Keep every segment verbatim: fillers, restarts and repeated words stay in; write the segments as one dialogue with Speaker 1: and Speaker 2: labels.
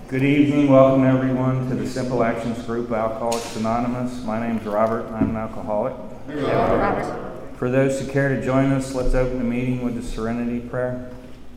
Speaker 1: Good evening. Welcome everyone to the Simple Actions Group, Alcoholics Anonymous. My name's Robert, and I'm an alcoholic.
Speaker 2: Hey, Robert.
Speaker 1: For those who care to join us, let's open the meeting with the Serenity Prayer.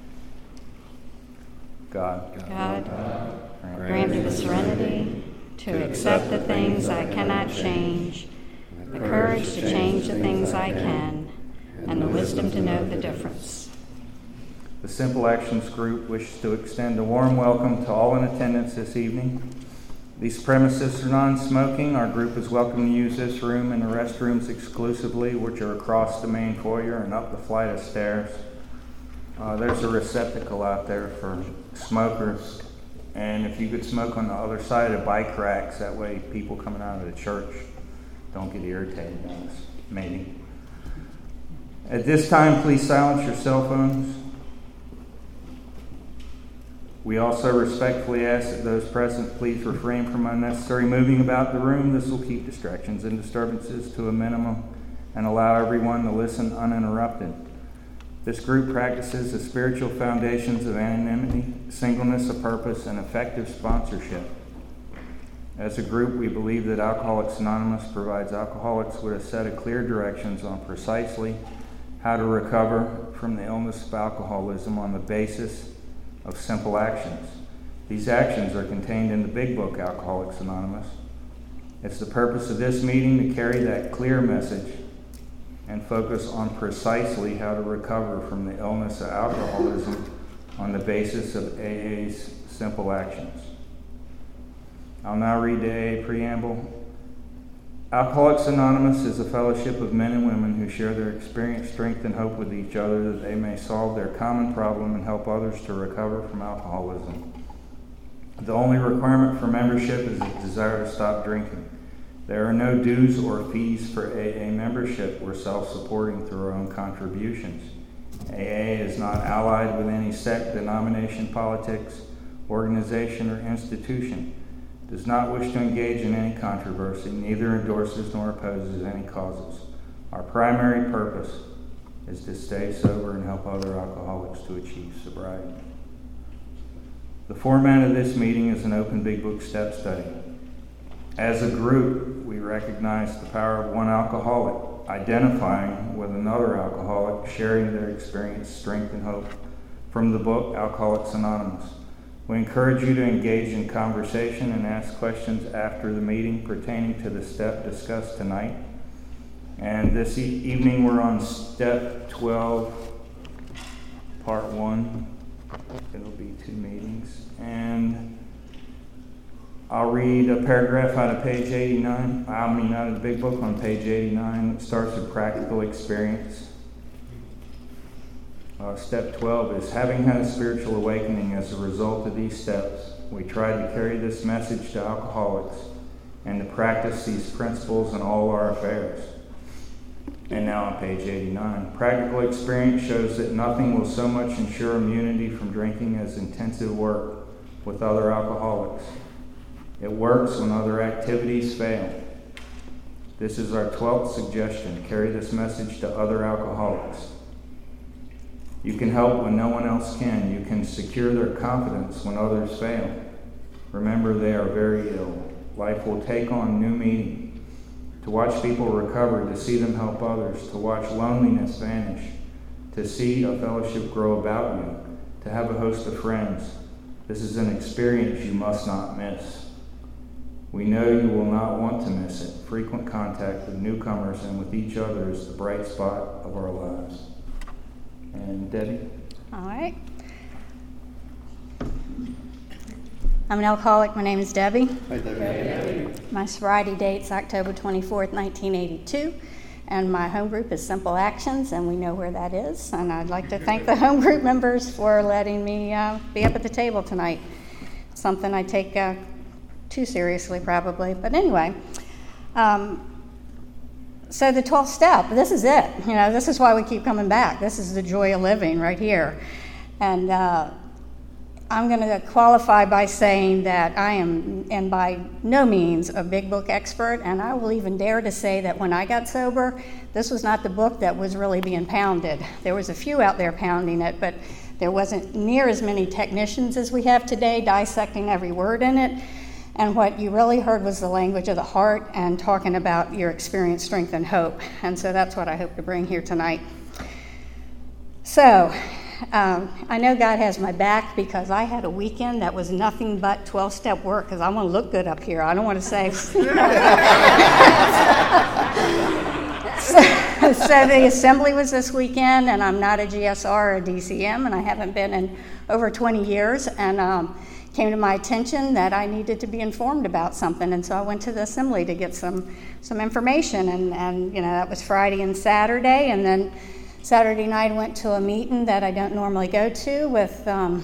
Speaker 1: God,
Speaker 3: God, God grant me the serenity to accept the things I cannot change, the courage to change the things I can, and the wisdom to know the difference.
Speaker 1: The Simple Actions Group wishes to extend a warm welcome to all in attendance this evening. These premises are non-smoking. Our group is welcome to use this room and the restrooms exclusively, which are across the main foyer and up the flight of stairs. Uh, there's a receptacle out there for smokers, and if you could smoke on the other side of the bike racks, that way people coming out of the church don't get irritated on us, maybe. At this time, please silence your cell phones. We also respectfully ask that those present please refrain from unnecessary moving about the room. This will keep distractions and disturbances to a minimum and allow everyone to listen uninterrupted. This group practices the spiritual foundations of anonymity, singleness of purpose, and effective sponsorship. As a group, we believe that Alcoholics Anonymous provides alcoholics with a set of clear directions on precisely how to recover from the illness of alcoholism on the basis of simple actions. These actions are contained in the big book, Alcoholics Anonymous. It's the purpose of this meeting to carry that clear message and focus on precisely how to recover from the illness of alcoholism on the basis of A A's simple actions. I'll now read the A A preamble. Alcoholics Anonymous is a fellowship of men and women who share their experience, strength, and hope with each other that they may solve their common problem and help others to recover from alcoholism. The only requirement for membership is a desire to stop drinking. There are no dues or fees for A A membership. We're self-supporting through our own contributions. A A is not allied with any sect, denomination, politics, organization, or institution. Does not wish to engage in any controversy, neither endorses nor opposes any causes. Our primary purpose is to stay sober and help other alcoholics to achieve sobriety. The format of this meeting is an open big book step study. As a group, we recognize the power of one alcoholic identifying with another alcoholic, sharing their experience, strength, and hope from the book Alcoholics Anonymous. We encourage you to engage in conversation and ask questions after the meeting pertaining to the step discussed tonight. And this e- evening we're on step twelve, part one. It'll be two meetings. And I'll read a paragraph out of page eighty-nine. I mean out of the big book on page eighty-nine. It starts with practical experience. Uh, step twelve is, having had a spiritual awakening as a result of these steps, we try to carry this message to alcoholics and to practice these principles in all our affairs. And now on page eighty-nine, practical experience shows that nothing will so much ensure immunity from drinking as intensive work with other alcoholics. It works when other activities fail. This is our twelfth suggestion. Carry this message to other alcoholics. You can help when no one else can. You can secure their confidence when others fail. Remember, they are very ill. Life will take on new meaning. To watch people recover, to see them help others, to watch loneliness vanish, to see a fellowship grow about you, to have a host of friends. This is an experience you must not miss. We know you will not want to miss it. Frequent contact with newcomers and with each other is the bright spot of our lives. And Debbie?
Speaker 2: All right. I'm an alcoholic. My name is Debbie.
Speaker 4: Hi, Debbie.
Speaker 2: My sobriety date's October twenty-fourth, nineteen eighty-two, and my home group is Simple Actions, and we know where that is. And I'd like to thank the home group members for letting me uh, be up at the table tonight. Something I take uh, too seriously, probably. But anyway, um, so the twelfth step, this is it. You know, this is why we keep coming back. This is the joy of living right here. And uh, I'm going to qualify by saying that I am, and by no means, a big book expert, and I will even dare to say that when I got sober, this was not the book that was really being pounded. There was a few out there pounding it, but There wasn't near as many technicians as we have today dissecting every word in it. And what you really heard was the language of the heart and talking about your experience, strength, and hope. And so that's what I hope to bring here tonight. So um, I know God has my back because I had a weekend that was nothing but twelve-step work because I want to look good up here. I don't want to say. so, so the assembly was this weekend, and I'm not a G S R or a D C M, and I haven't been in over twenty years. And um, came to my attention that I needed to be informed about something, and so I went to the assembly to get some some information, and, and you know, that was Friday and Saturday, and then Saturday night I went to a meeting that I don't normally go to with um,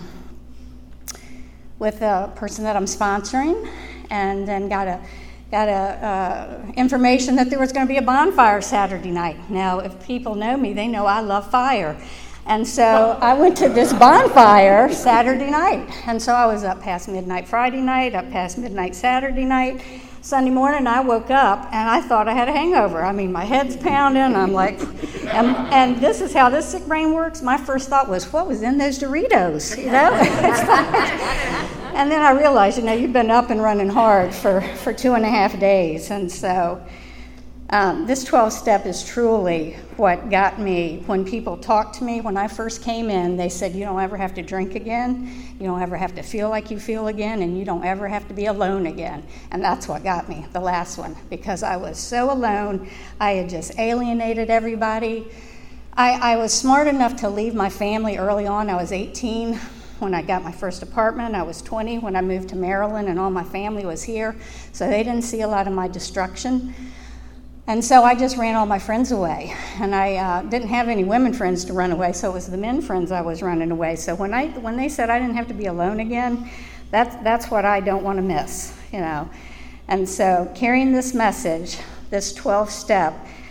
Speaker 2: with a person that I'm sponsoring, and then got a got a uh, information that there was going to be a bonfire Saturday night. Now, if people know me, they know I love fire. And so I went to this bonfire Saturday night. And so I was up past midnight Friday night, up past midnight Saturday night. Sunday morning I woke up and I thought I had a hangover. I mean, my head's pounding. I'm like, and, and this is how this sick brain works. My first thought was, what was in those Doritos? You know? It's like, and then I realized, you know, you've been up and running hard for, for two and a half days. And so Um, this twelve-step is truly what got me. When people talked to me, when I first came in, they said, you don't ever have to drink again, you don't ever have to feel like you feel again, and you don't ever have to be alone again. And that's what got me, the last one, because I was so alone. I had just alienated everybody. I, I was smart enough to leave my family early on. I was eighteen when I got my first apartment. I was twenty when I moved to Maryland, and all my family was here, so they didn't see a lot of my destruction. And so I just ran all my friends away. And I uh, didn't have any women friends to run away, so it was the men friends I was running away. So when I when they said I didn't have to be alone again, that's, that's what I don't want to miss, you know. And so carrying this message, this twelve-step,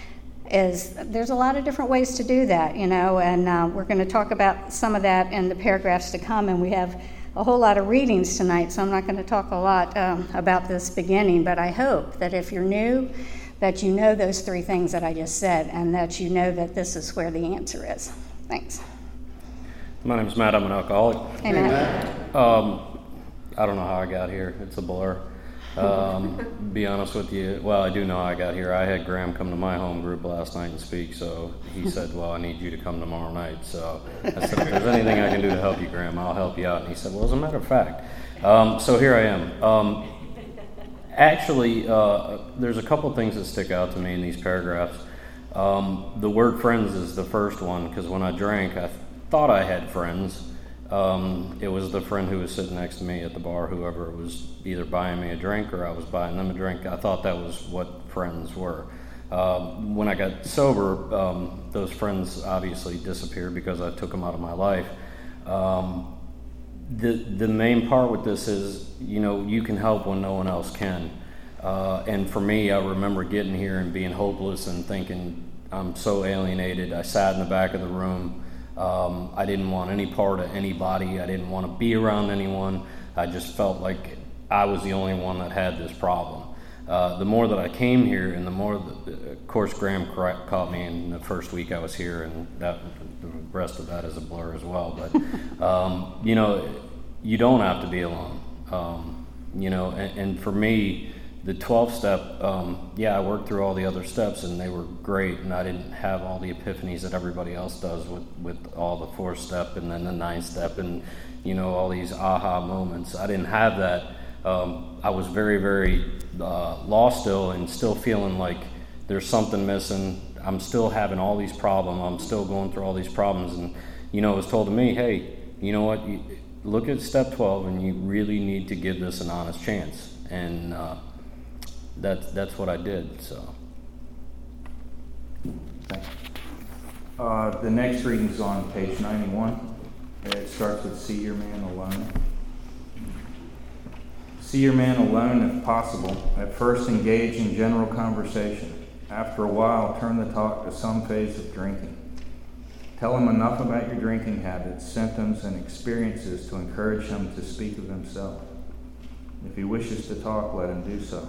Speaker 2: is there's a lot of different ways to do that, you know, and uh, we're going to talk about some of that in the paragraphs to come, and we have a whole lot of readings tonight, so I'm not going to talk a lot um, about this beginning, but I hope that if you're new, that you know those three things that I just said, and that you know that this is where the answer is. Thanks.
Speaker 4: My name's Matt. I'm an alcoholic.
Speaker 2: Hey, Matt.
Speaker 4: Um, I don't know how I got here. It's a blur. Um, be honest with you, well, I do know how I got here. I had Graham come to my home group last night and speak, so he said, well, I need you to come tomorrow night. So I said, if there's anything I can do to help you, Graham, I'll help you out. And he said, well, as a matter of fact. Um, so here I am. Um, Actually, uh, there's a couple things that stick out to me in these paragraphs. Um, the word friends is the first one, because when I drank, I thought I had friends. Um, it was the friend who was sitting next to me at the bar, whoever was either buying me a drink or I was buying them a drink. I thought that was what friends were. Um, when I got sober, um, those friends obviously disappeared because I took them out of my life. Um, The the main part with this is, you know, you can help when no one else can. Uh, and for me, I remember getting here and being hopeless and thinking, I'm so alienated. I sat in the back of the room. Um, I didn't want any part of anybody. I didn't want to be around anyone. I just felt like I was the only one that had this problem. Uh, the more that I came here, and the more, that, of course, Graham caught me in the first week I was here, and that, the rest of that is a blur as well. But, um, you know, you don't have to be alone. Um, you know, and, and for me, the twelve-step, um, yeah, I worked through all the other steps, and they were great, and I didn't have all the epiphanies that everybody else does with, with all the fourth-step and then the ninth-step and, you know, all these aha moments. I didn't have that. Um, I was very, very uh, lost still, and still feeling like there's something missing. I'm still having all these problems. I'm still going through all these problems. And, you know, it was told to me, hey, you know what, you, look at step twelve, and you really need to give this an honest chance. And uh, that's, that's what I did, so.
Speaker 1: Thanks. Uh, the next reading's on page ninety-one. It starts with see your man alone. See your man alone if possible. At first engage in general conversation. After a while, turn the talk to some phase of drinking. Tell him enough about your drinking habits, symptoms, and experiences to encourage him to speak of himself. If he wishes to talk, let him do so.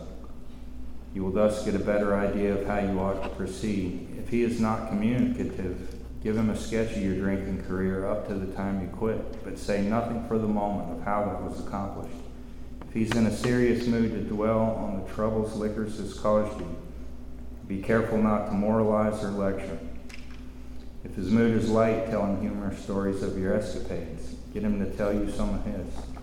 Speaker 1: You will thus get a better idea of how you ought to proceed. If he is not communicative, Give him a sketch of your drinking career up to the time you quit, but say nothing for the moment of how that was accomplished. If he's in a serious mood to dwell on the troubles liquors has caused you, be careful not to moralize or lecture. If his mood is light, tell him humorous stories of your escapades. Get him to tell you some of his.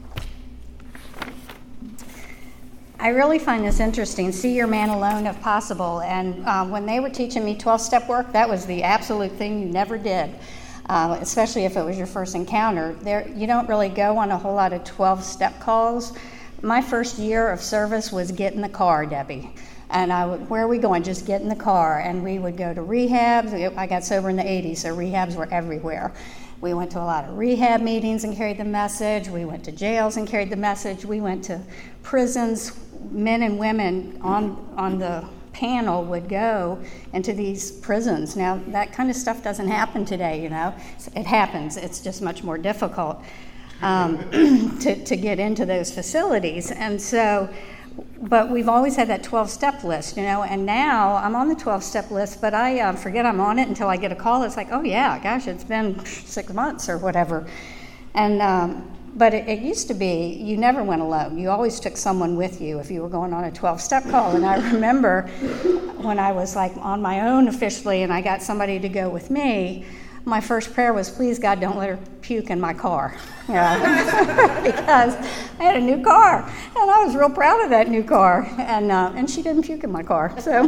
Speaker 2: I really find this interesting. See your man alone if possible. And uh, when they were teaching me twelve-step work, that was the absolute thing you never did, uh, especially if it was your first encounter. There, you don't really go on a whole lot of twelve-step calls. My first year of service was get in the car, Debbie. And I would, where are we going? Just get in the car. And we would go to rehabs. I got sober in the eighties, so rehabs were everywhere. We went to a lot of rehab meetings and carried the message. We went to jails and carried the message. We went to prisons. Men and women on on the panel would go into these prisons. Now, that kind of stuff doesn't happen today, you know. It happens. It's just much more difficult um, to, to get into those facilities. And so, but we've always had that twelve-step list, you know, and now I'm on the twelve-step list, but I uh, forget I'm on it until I get a call. It's like, oh, yeah, gosh, it's been six months or whatever. And um, But it, it used to be you never went alone. You always took someone with you if you were going on a twelve-step call. And I remember when I was like on my own officially and I got somebody to go with me, my first prayer was, please, God, don't let her puke in my car. You know? Because I had a new car, and I was real proud of that new car. And uh, and she didn't puke in my car. So,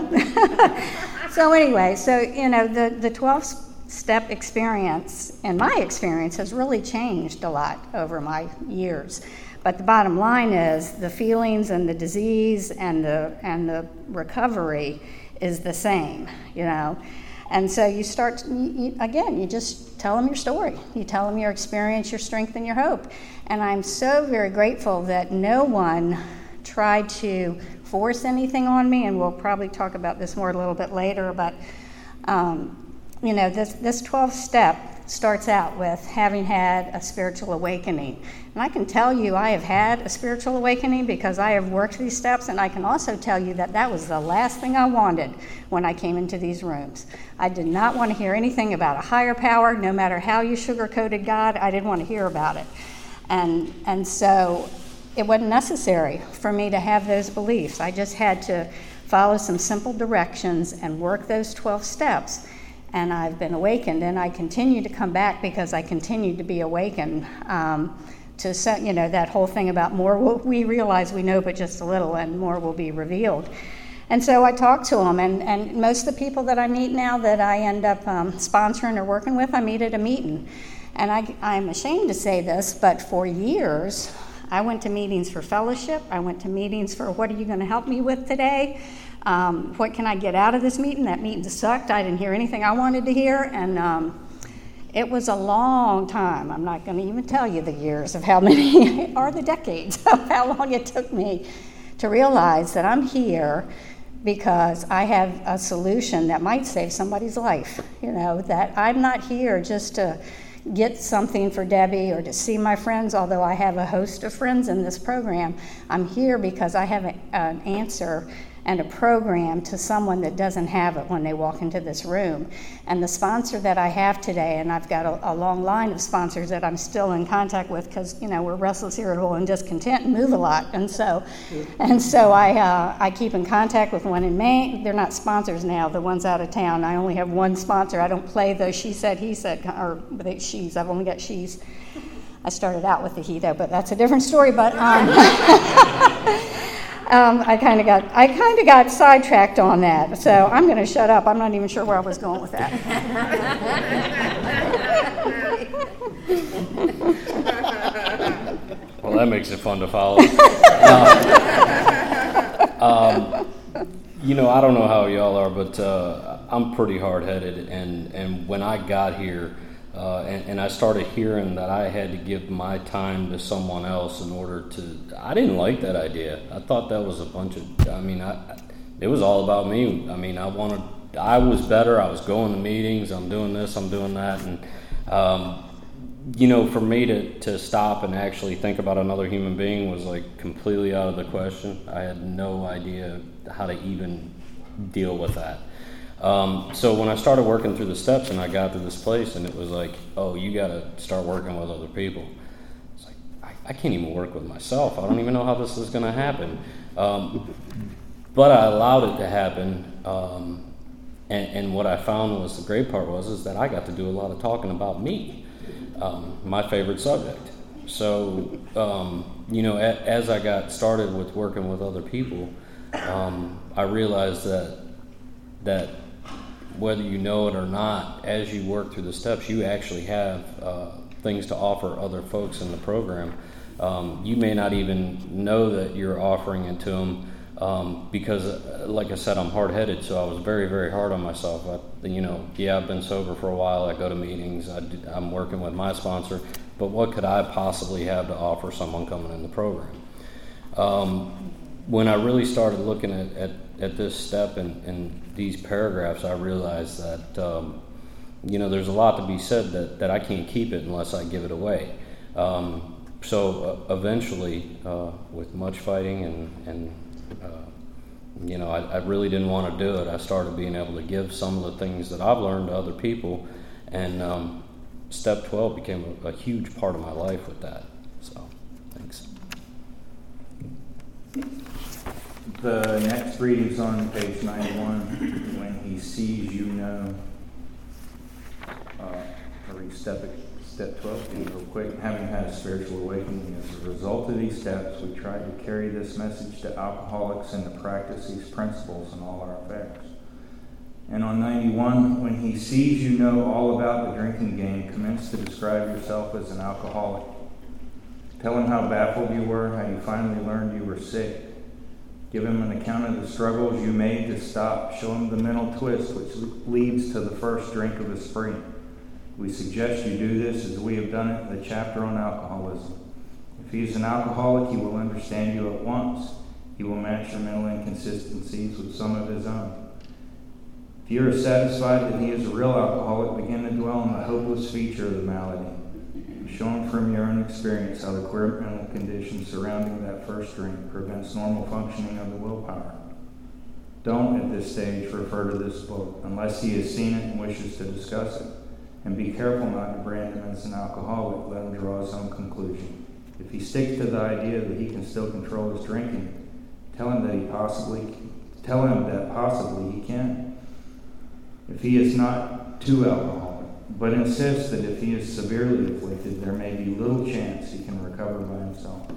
Speaker 2: so anyway, so, you know, the, the twelve-step experience, in my experience, has really changed a lot over my years. But the bottom line is the feelings and the disease and the and the recovery is the same, you know. And so you start, you, you, again, you just tell them your story. You tell them your experience, your strength, and your hope. And I'm so very grateful that no one tried to force anything on me, and we'll probably talk about this more a little bit later, but, um, you know, this, this twelve-step starts out with having had a spiritual awakening. And I can tell you I have had a spiritual awakening because I have worked these steps, and I can also tell you that that was the last thing I wanted when I came into these rooms. I did not want to hear anything about a higher power. No matter how you sugar-coated God, I didn't want to hear about it. And, and so it wasn't necessary for me to have those beliefs. I just had to follow some simple directions and work those twelve steps. And I've been awakened, and I continue to come back because I continue to be awakened um, to, you know, that whole thing about more will, we realize we know but just a little, and more will be revealed. And so I talk to them, and, and most of the people that I meet now that I end up um, sponsoring or working with, I meet at a meeting. And I, I'm ashamed to say this, but for years, I went to meetings for fellowship. I went to meetings for what are you going to help me with today? Um, what can I get out of this meeting? That meeting sucked. I didn't hear anything I wanted to hear. And um, it was a long time. I'm not going to even tell you the years of how many, or the decades of how long it took me to realize that I'm here because I have a solution that might save somebody's life. You know, that I'm not here just to get something for Debbie or to see my friends, although I have a host of friends in this program. I'm here because I have a, an answer and a program to someone that doesn't have it when they walk into this room. And the sponsor that I have today, and I've got a, a long line of sponsors that I'm still in contact with because, you know, we're restless, irritable, and discontent and move a lot. And so and so I uh, I keep in contact with one in Maine. They're not sponsors now, the ones out of town. I only have one sponsor. I don't play those she said, he said, or the she's. I've only got she's. I started out with the he, though, but that's a different story. But um, Um, I kind of got I kind of got sidetracked on that, so I'm going to shut up. I'm not even sure where I was going with that.
Speaker 4: Well, that makes it fun to follow. uh, um, you know, I don't know how y'all are, but uh, I'm pretty hard-headed, and, and when I got here, Uh, and, and I started hearing that I had to give my time to someone else in order to, I didn't like that idea. I thought that was a bunch of, I mean, I, it was all about me. I mean, I wanted, I was better. I was going to meetings. I'm doing this, I'm doing that. And, um, you know, for me to, to stop and actually think about another human being was like completely out of the question. I had no idea how to even deal with that. Um, so when I started working through the steps and I got to this place and it was like, oh, you got to start working with other people. It's like, I, I can't even work with myself. I don't even know how this is going to happen. Um, but I allowed it to happen. Um, and, and what I found was the great part was is that I got to do a lot of talking about me, um, my favorite subject. So, um, you know, a, as I got started with working with other people, um, I realized that that whether you know it or not, as you work through the steps, you actually have uh, things to offer other folks in the program. Um, you may not even know that you're offering it to them um, because, uh, like I said, I'm hard-headed, so I was very, very hard on myself. I, you know, yeah, I've been sober for a while. I go to meetings. I do, I'm working with my sponsor. But what could I possibly have to offer someone coming in the program? Um, when I really started looking at, at, at this step and, and these paragraphs, I realized that, um, you know, there's a lot to be said that, that I can't keep it unless I give it away. Um, so uh, eventually, uh, with much fighting and, and uh, you know, I, I really didn't want to do it. I started being able to give some of the things that I've learned to other people, and um, Step twelve became a, a huge part of my life with that. So, thanks.
Speaker 1: The next reading's on page ninety-one. When he sees you know. Uh, I'll read step, step twelve real quick. Having had a spiritual awakening as a result of these steps, we try to carry this message to alcoholics and to practice these principles in all our affairs. And on ninety-one, when he sees you know all about the drinking game, commence to describe yourself as an alcoholic. Tell him how baffled you were, how you finally learned you were sick. Give him an account of the struggles you made to stop. Show him the mental twist which leads to the first drink of the spree. We suggest you do this as we have done it in the chapter on alcoholism. If he is an alcoholic, he will understand you at once. He will match your mental inconsistencies with some of his own. If you are satisfied that he is a real alcoholic, begin to dwell on the hopeless feature of the malady. Show him from your own experience how the queer mental condition surrounding that first drink prevents normal functioning of the willpower. Don't, at this stage, refer to this book unless he has seen it and wishes to discuss it. And be careful not to brand him as an alcoholic. Let him draw his own conclusion. If he sticks to the idea that he can still control his drinking, tell him that he possibly, tell him that possibly he can. If he is not too alcoholic, but insists that if he is severely afflicted, there may be little chance he can recover by himself.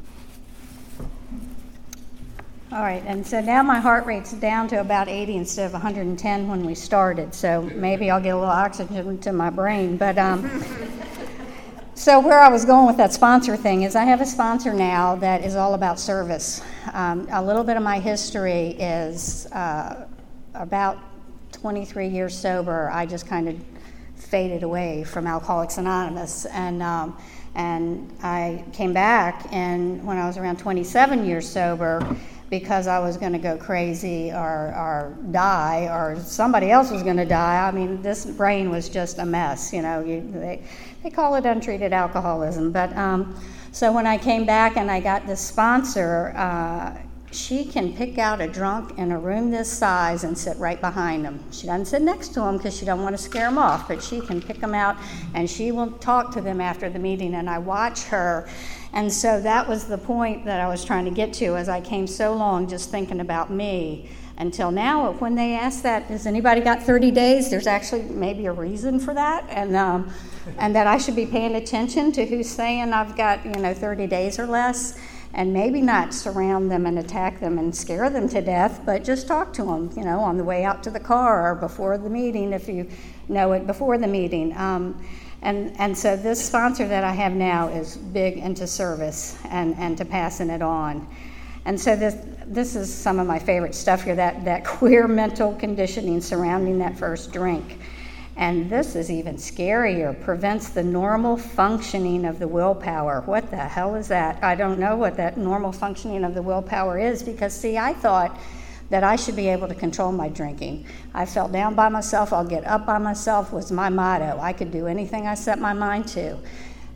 Speaker 2: All right, and so now my heart rate's down to about eighty instead of one hundred ten when we started, so maybe I'll get a little oxygen to my brain. But um, so where I was going with that sponsor thing is I have a sponsor now that is all about service. Um, a little bit of my history is uh, about twenty-three years sober. I just kind of faded away from Alcoholics Anonymous, and um, and I came back, and when I was around twenty-seven years sober, because I was going to go crazy or, or die, or somebody else was going to die. I mean, this brain was just a mess. You know, you, they they call it untreated alcoholism. But um, so when I came back and I got this sponsor. Uh, She can pick out a drunk in a room this size and sit right behind him. She doesn't sit next to him because she don't want to scare him off, but she can pick them out, and she will talk to them after the meeting, and I watch her. And so that was the point that I was trying to get to as I came so long just thinking about me. Until now, when they ask that, has anybody got thirty days? There's actually maybe a reason for that, and um, and that I should be paying attention to who's saying I've got, you know, thirty days or less. And maybe not surround them and attack them and scare them to death, but just talk to them, you know, on the way out to the car or before the meeting, if you know it before the meeting. Um, and and so this sponsor that I have now is big into service and, and to passing it on. And so this this is some of my favorite stuff here, that, that queer mental conditioning surrounding that first drink. And this is even scarier, prevents the normal functioning of the willpower. What the hell is that? I don't know what that normal functioning of the willpower is, because, see, I thought that I should be able to control my drinking. I fell down by myself, I'll get up by myself was my motto. I could do anything I set my mind to.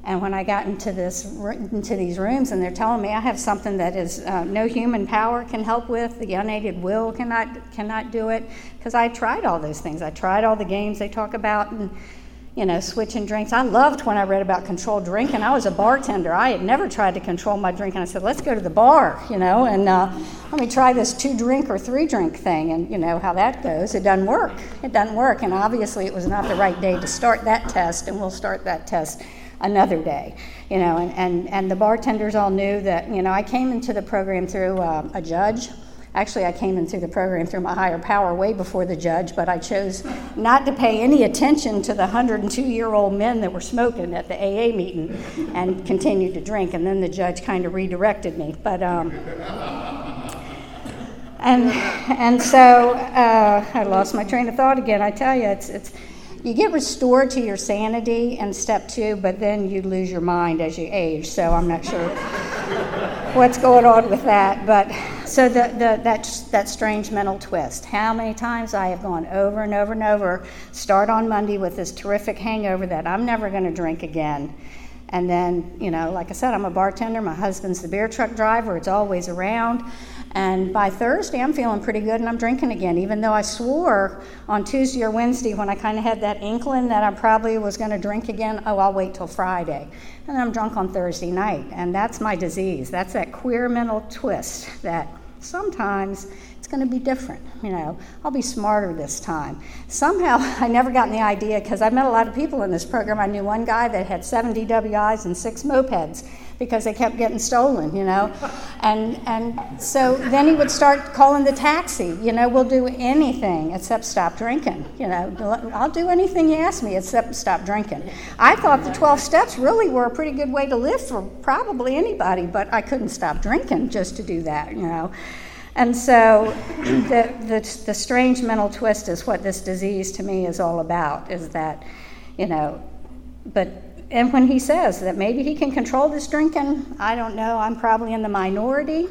Speaker 2: And when I got into this into these rooms, and they're telling me I have something that is uh, no human power can help with, the unaided will cannot cannot do it, because I tried all those things. I tried all the games they talk about, and you know, switching drinks. I loved when I read about controlled drinking. I was a bartender. I had never tried to control my drinking. I said, let's go to the bar, you know, and uh, let me try this two-drink or three-drink thing, and you know how that goes. It doesn't work. It doesn't work, and obviously it was not the right day to start that test, and we'll start that test another day, you know, and, and, and the bartenders all knew that, you know, I came into the program through uh, a judge. Actually, I came into the program through my higher power way before the judge, but I chose not to pay any attention to the one hundred two-year-old men that were smoking at the A A meeting and continued to drink, and then the judge kind of redirected me. But um, and and so uh, I lost my train of thought again. I tell you, it's it's you get restored to your sanity in step two, but then you lose your mind as you age. So I'm not sure what's going on with that, but. So the, the, that, that strange mental twist. How many times I have gone over and over and over, start on Monday with this terrific hangover that I'm never going to drink again. And then, you know, like I said, I'm a bartender. My husband's the beer truck driver. It's always around. And by Thursday, I'm feeling pretty good and I'm drinking again, even though I swore on Tuesday or Wednesday when I kind of had that inkling that I probably was going to drink again, oh, I'll wait till Friday. And then I'm drunk on Thursday night. And that's my disease. That's that queer mental twist that sometimes it's going to be different. You know, I'll be smarter this time. Somehow, I never gotten the idea, because I've met a lot of people in this program. I knew one guy that had seven D W Is and six mopeds because they kept getting stolen, you know. And and so then he would start calling the taxi. You know, we'll do anything except stop drinking. You know, I'll do anything you ask me except stop drinking. I thought the twelve steps really were a pretty good way to live for probably anybody, but I couldn't stop drinking just to do that, you know. And so the, the the strange mental twist is what this disease to me is all about, is that, you know, but, and when he says that maybe he can control this drinking, I don't know, I'm probably in the minority.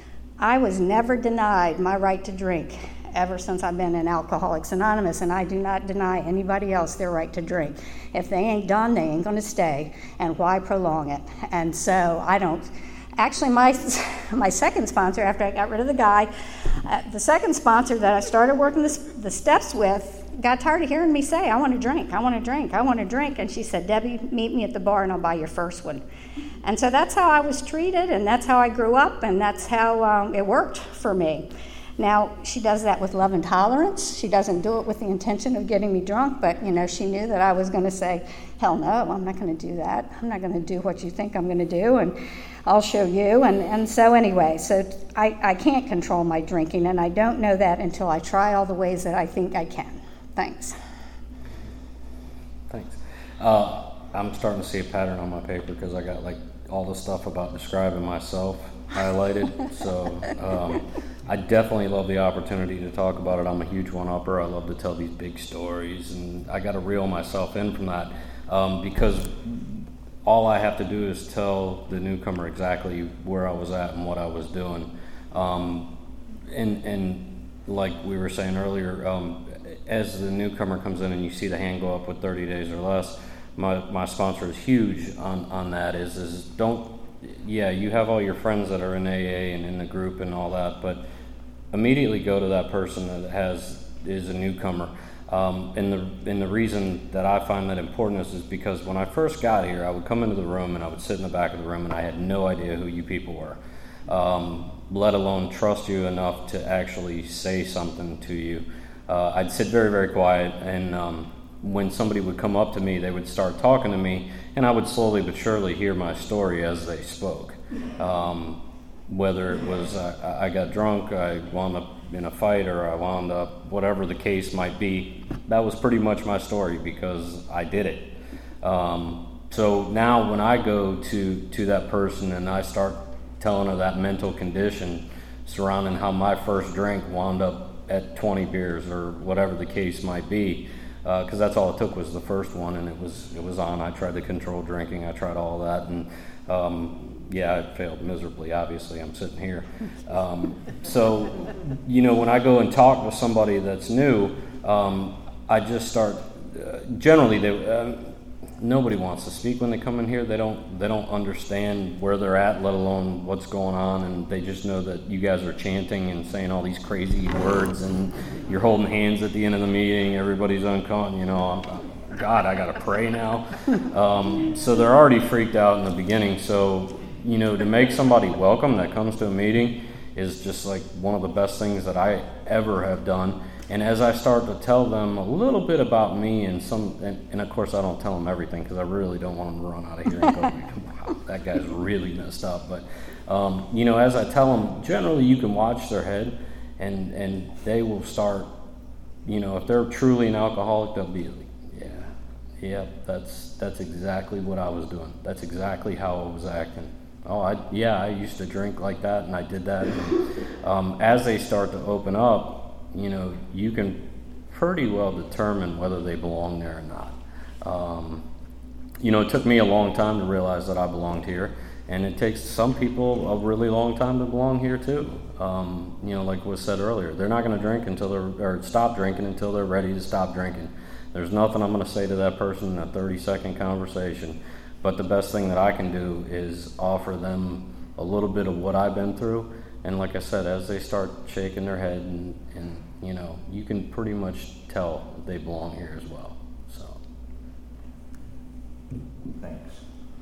Speaker 2: I was never denied my right to drink ever since I've been in Alcoholics Anonymous, and I do not deny anybody else their right to drink. If they ain't done, they ain't gonna stay, and why prolong it? And so I don't, Actually, my my second sponsor, after I got rid of the guy, uh, the second sponsor that I started working this, the steps with, got tired of hearing me say, I want to drink, I want to drink, I want to drink. And she said, Debbie, meet me at the bar and I'll buy your first one. And so that's how I was treated, and that's how I grew up, and that's how um, it worked for me. Now, she does that with love and tolerance. She doesn't do it with the intention of getting me drunk, but, you know, she knew that I was going to say, hell no, I'm not going to do that. I'm not going to do what you think I'm going to do, and I'll show you. And, and so anyway, so I, I can't control my drinking, and I don't know that until I try all the ways that I think I can. Thanks.
Speaker 4: Thanks. Uh, I'm starting to see a pattern on my paper because I got, like, all the stuff about describing myself highlighted. So um, I definitely love the opportunity to talk about it. I'm a huge one-upper. I love to tell these big stories, and I got to reel myself in from that um, because all I have to do is tell the newcomer exactly where I was at and what I was doing. Um, and, and like we were saying earlier, um, as the newcomer comes in and you see the hand go up with thirty days or less, my, my sponsor is huge on, on that, is, is don't, yeah, you have all your friends that are in A A and in the group and all that, but immediately go to that person that has is a newcomer. Um, and the and the reason that I find that important is, is because when I first got here, I would come into the room and I would sit in the back of the room and I had no idea who you people were, um, let alone trust you enough to actually say something to you. Uh, I'd sit very, very quiet, and um, when somebody would come up to me, they would start talking to me, and I would slowly but surely hear my story as they spoke. Um, whether it was uh, I got drunk, I wound up in a fight, or I wound up, whatever the case might be, that was pretty much my story because I did it. Um, so now when I go to, to that person and I start telling her that mental condition surrounding how my first drink wound up at twenty beers or whatever the case might be, because uh, that's all it took was the first one, and it was it was on. I tried to control drinking, I tried all that, and um, yeah, I failed miserably. Obviously, I'm sitting here. Um, so, you know, when I go and talk with somebody that's new, um, I just start. Uh, generally, they, um, nobody wants to speak when they come in here. They don't they don't understand where they're at, let alone what's going on, and they just know that you guys are chanting and saying all these crazy words, and you're holding hands at the end of the meeting. Everybody's unconscious. You know, I'm, God, I gotta pray now. Um, so they're already freaked out in the beginning. So, you know, to make somebody welcome that comes to a meeting is just like one of the best things that I ever have done. And as I start to tell them a little bit about me and some, and, and of course I don't tell them everything because I really don't want them to run out of here and go, wow, that guy's really messed up. But, um, you know, as I tell them, generally you can watch their head and, and they will start, you know, if they're truly an alcoholic, they'll be like, yeah, yeah, that's, that's exactly what I was doing. That's exactly how I was acting. Oh, I, yeah, I used to drink like that and I did that. And, um, as they start to open up, you know, you can pretty well determine whether they belong there or not. Um, you know, it took me a long time to realize that I belonged here, and it takes some people a really long time to belong here too. Um, you know, like was said earlier, they're not going to drink until they're, or stop drinking until they're ready to stop drinking. There's nothing I'm going to say to that person in a thirty second conversation, but the best thing that I can do is offer them a little bit of what I've been through. And like I said, as they start shaking their head, and, and you know, you can pretty much tell they belong here as well. So,
Speaker 1: Thanks.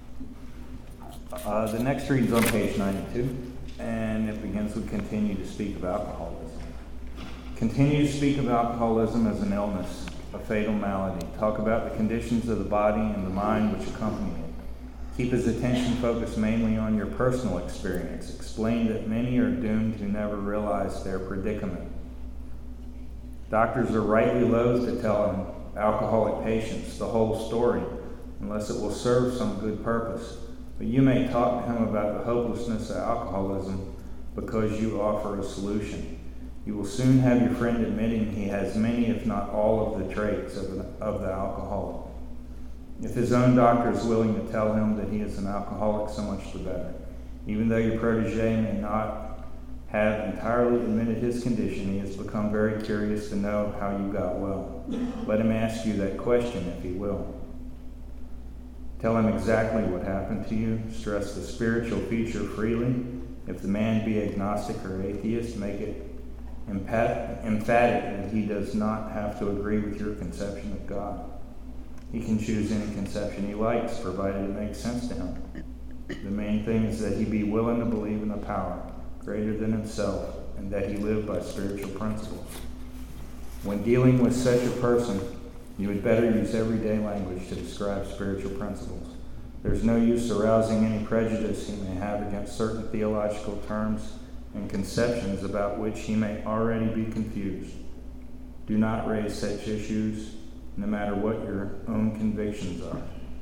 Speaker 1: Uh, the next reading's on page ninety-two, and it begins with continue to speak of alcoholism. Continue to speak of alcoholism as an illness, a fatal malady. Talk about the conditions of the body and the mind which accompany it. Keep his attention focused mainly on your personal experience. Explain that many are doomed who never realize their predicament. Doctors are rightly loath to tell alcoholic patients the whole story unless it will serve some good purpose. But you may talk to him about the hopelessness of alcoholism because you offer a solution. You will soon have your friend admitting he has many, if not all, of the traits of the, of the alcoholic. If his own doctor is willing to tell him that he is an alcoholic, so much the better. Even though your protege may not have entirely admitted his condition, he has become very curious to know how you got well. Let him ask you that question if he will. Tell him exactly what happened to you. Stress the spiritual feature freely. If the man be agnostic or atheist, make it emphatic that he does not have to agree with your conception of God. He can choose any conception he likes, provided it makes sense to him. The main thing is that he be willing to believe in a power greater than himself, and that he live by spiritual principles. When dealing with such a person, you had better use everyday language to describe spiritual principles. There's no use arousing any prejudice he may have against certain theological terms and conceptions about which he may already be confused. Do not raise such issues, no matter what your own convictions are.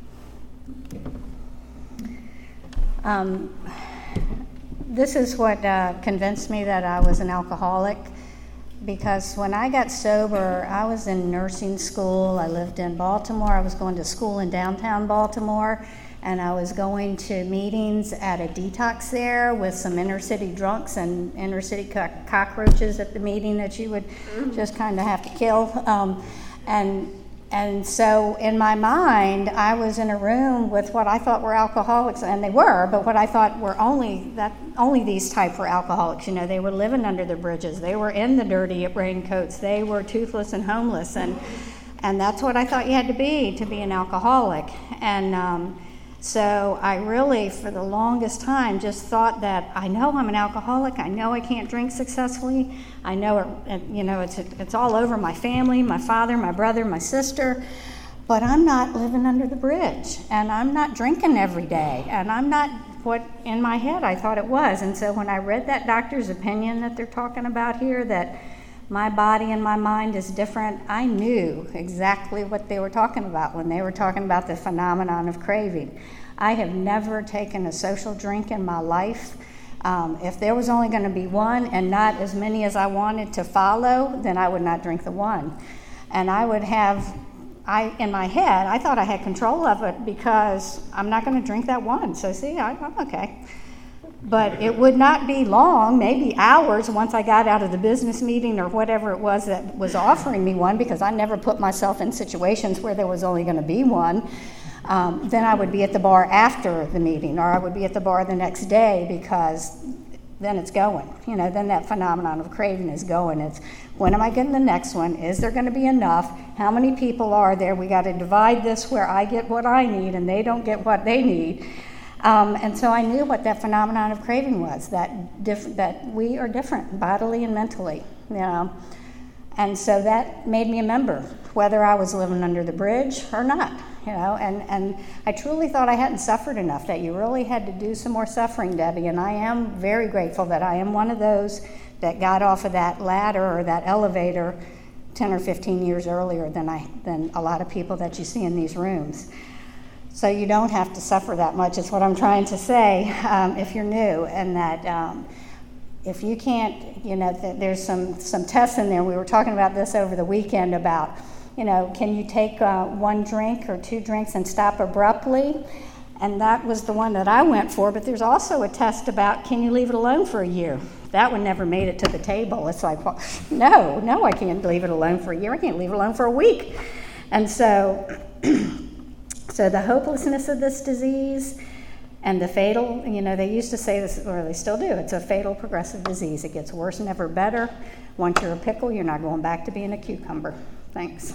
Speaker 2: Um, this is what uh, convinced me that I was an alcoholic, because when I got sober, I was in nursing school. I lived in Baltimore. I was going to school in downtown Baltimore, and I was going to meetings at a detox there with some inner city drunks and inner city co- cockroaches at the meeting that you would just kind of have to kill. Um, and And so in my mind, I was in a room with what I thought were alcoholics, and they were, but what I thought were only that only these type were alcoholics. You know, they were living under the bridges. They were in the dirty raincoats. They were toothless and homeless, and and that's what I thought you had to be to be an alcoholic. And um, so I really, for the longest time, just thought that I know I'm an alcoholic. I know I can't drink successfully. I know it, you know, it's it's all over my family, my father, my brother, my sister. But I'm not living under the bridge, and I'm not drinking every day, and I'm not what in my head I thought it was. And so when I read that doctor's opinion that they're talking about here, that my body and my mind is different, I knew exactly what they were talking about when they were talking about the phenomenon of craving. I have never taken a social drink in my life. Um, if there was only going to be one and not as many as I wanted to follow, then I would not drink the one. And I would have, I in my head, I thought I had control of it because I'm not going to drink that one. So see, I, I'm okay. But it would not be long, maybe hours, once I got out of the business meeting or whatever it was that was offering me one, because I never put myself in situations where there was only going to be one. um, then I would be at the bar after the meeting, or I would be at the bar the next day, because then it's going. You know, then that phenomenon of craving is going. It's, when am I getting the next one? Is there going to be enough? How many people are there? We got to divide this where I get what I need and they don't get what they need. Um, and so I knew what that phenomenon of craving was, that diff- that we are different bodily and mentally. You know? And so that made me a member, whether I was living under the bridge or not. You know, and, and I truly thought I hadn't suffered enough, that you really had to do some more suffering, Debbie. And I am very grateful that I am one of those that got off of that ladder or that elevator ten or fifteen years earlier than I than a lot of people that you see in these rooms. So you don't have to suffer that much, is what I'm trying to say, um, if you're new. And that um, if you can't, you know, th- there's some, some tests in there. We were talking about this over the weekend about, you know, can you take uh, one drink or two drinks and stop abruptly? And that was the one that I went for. But there's also a test about, can you leave it alone for a year? That one never made it to the table. It's like, well, no, no, I can't leave it alone for a year. I can't leave it alone for a week. And so, so the hopelessness of this disease and the fatal, you know, they used to say this, or they still do, it's a fatal progressive disease. It gets worse, never better. Once you're a pickle, you're not going back to being a cucumber. Thanks.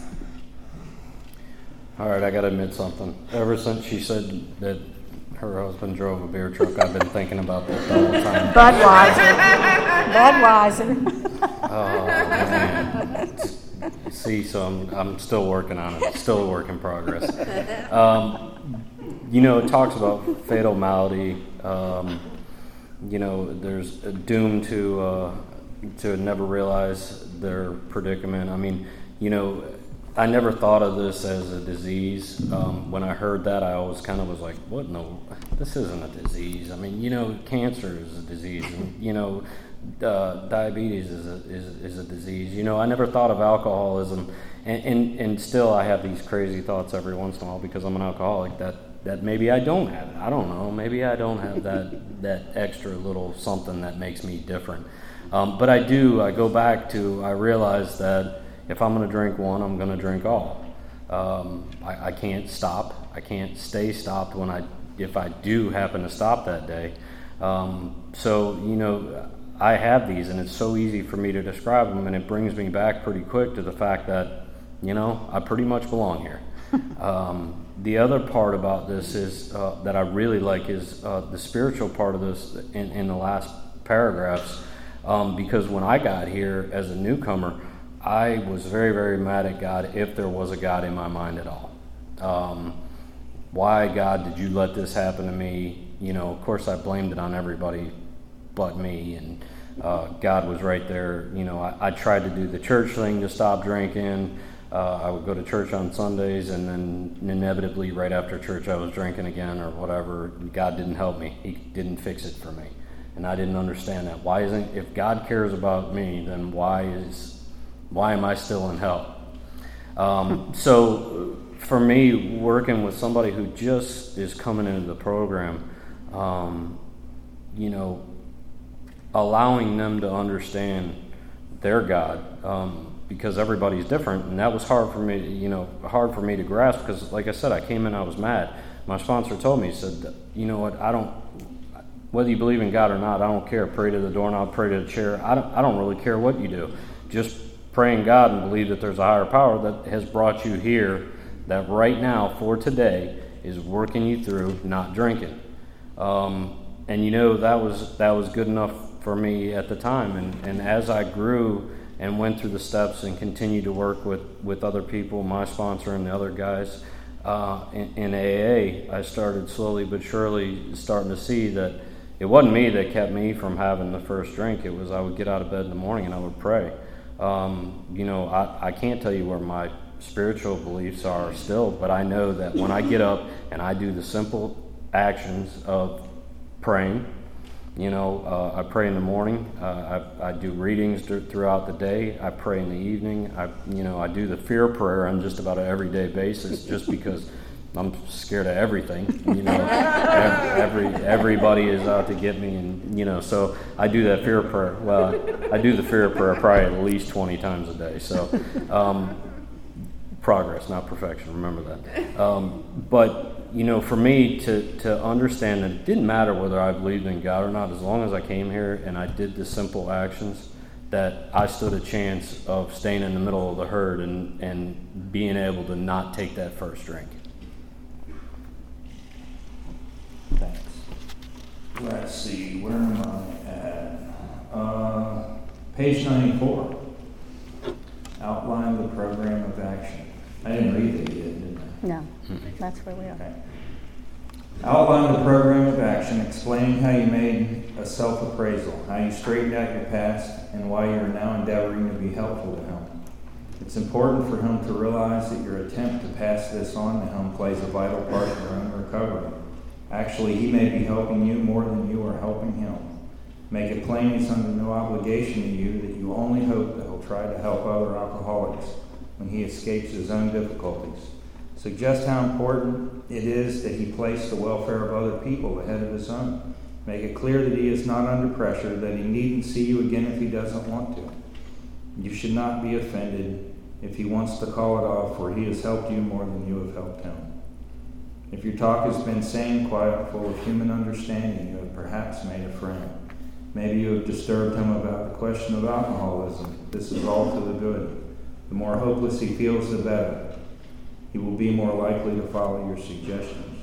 Speaker 4: All right, I got to admit something. Ever since she said that her husband drove a beer truck, I've been thinking about that the whole time.
Speaker 2: Budweiser. Budweiser.
Speaker 4: Oh, man. See, so I'm, I'm still working on it. Still a work in progress. Um, you know, it talks about fatal malady. Um, you know, there's a doom to uh, to never realize their predicament. I mean, you know, I never thought of this as a disease. Um, when I heard that, I always kind of was like, what? No, this isn't a disease. I mean, you know, cancer is a disease. And, you know, uh, diabetes is a, is, is a disease. You know, I never thought of alcoholism. And, and, and still I have these crazy thoughts every once in a while because I'm an alcoholic that, that maybe I don't have it. I don't know. Maybe I don't have that, that extra little something that makes me different. Um, but I do. I go back to, I realize that if I'm going to drink one, I'm going to drink all. Um, I, I can't stop. I can't stay stopped when I, if I do happen to stop that day. Um, so, you know, I have these, and it's so easy for me to describe them, and it brings me back pretty quick to the fact that, you know, I pretty much belong here. um, the other part about this is uh, that I really like is uh, the spiritual part of this in, in the last paragraphs, um, because when I got here as a newcomer, I was very, very mad at God if there was a God in my mind at all. Um, why, God, did you let this happen to me? You know, of course I blamed it on everybody but me, and uh, God was right there. You know, I, I tried to do the church thing to stop drinking. Uh, I would go to church on Sundays, and then inevitably right after church I was drinking again or whatever. God didn't help me. He didn't fix it for me. And I didn't understand that. Why isn't, if God cares about me, then why is Why am I still in hell? Um, so for me, working with somebody who just is coming into the program, um, you know, allowing them to understand their God, um, because everybody's different, and that was hard for me, you know, hard for me to grasp, because like I said, I came in, I was mad. My sponsor told me, he said, you know what, I don't, whether you believe in God or not, I don't care. Pray to the doorknob, pray to the chair. I don't, I don't really care what you do. Just pray in God and believe that there's a higher power that has brought you here, that right now, for today, is working you through not drinking. Um, and you know, that was that was good enough for me at the time. And, and as I grew and went through the steps and continued to work with, with other people, my sponsor and the other guys uh, in, in A A, I started slowly but surely starting to see that it wasn't me that kept me from having the first drink. It was I would get out of bed in the morning and I would pray. Um, you know, I, I can't tell you where my spiritual beliefs are still, but I know that when I get up and I do the simple actions of praying, you know, uh, I pray in the morning, uh, I, I do readings th- throughout the day, I pray in the evening, I, you know, I do the fear prayer on just about an everyday basis just because I'm scared of everything, you know, every, everybody is out to get me, and, you know, so I do that fear prayer. Well, I do the fear prayer probably at least twenty times a day, so um, progress, not perfection, remember that. Um, but you know, for me to, to understand that it didn't matter whether I believed in God or not, as long as I came here and I did the simple actions, that I stood a chance of staying in the middle of the herd and, and being able to not take that first drink.
Speaker 1: Thanks. Let's see, where am I at? Uh, page ninety-four. Outline the program of action. I didn't read it yet, did I?
Speaker 2: No, that's where we are.
Speaker 1: Okay. Outline the program of action, explaining how you made a self-appraisal, how you straightened out your past, and why you are now endeavoring to be helpful to him. It's important for him to realize that your attempt to pass this on to him plays a vital part in your own recovery. Actually, he may be helping you more than you are helping him. Make it plain he's under no obligation to you, that you only hope that he'll try to help other alcoholics when he escapes his own difficulties. Suggest how important it is that he place the welfare of other people ahead of his own. Make it clear that he is not under pressure, that he needn't see you again if he doesn't want to. You should not be offended if he wants to call it off, for he has helped you more than you have helped him. If your talk has been sane, quiet, full of human understanding, you have perhaps made a friend. Maybe you have disturbed him about the question of alcoholism. This is all to the good. The more hopeless he feels, the better. He will be more likely to follow your suggestions.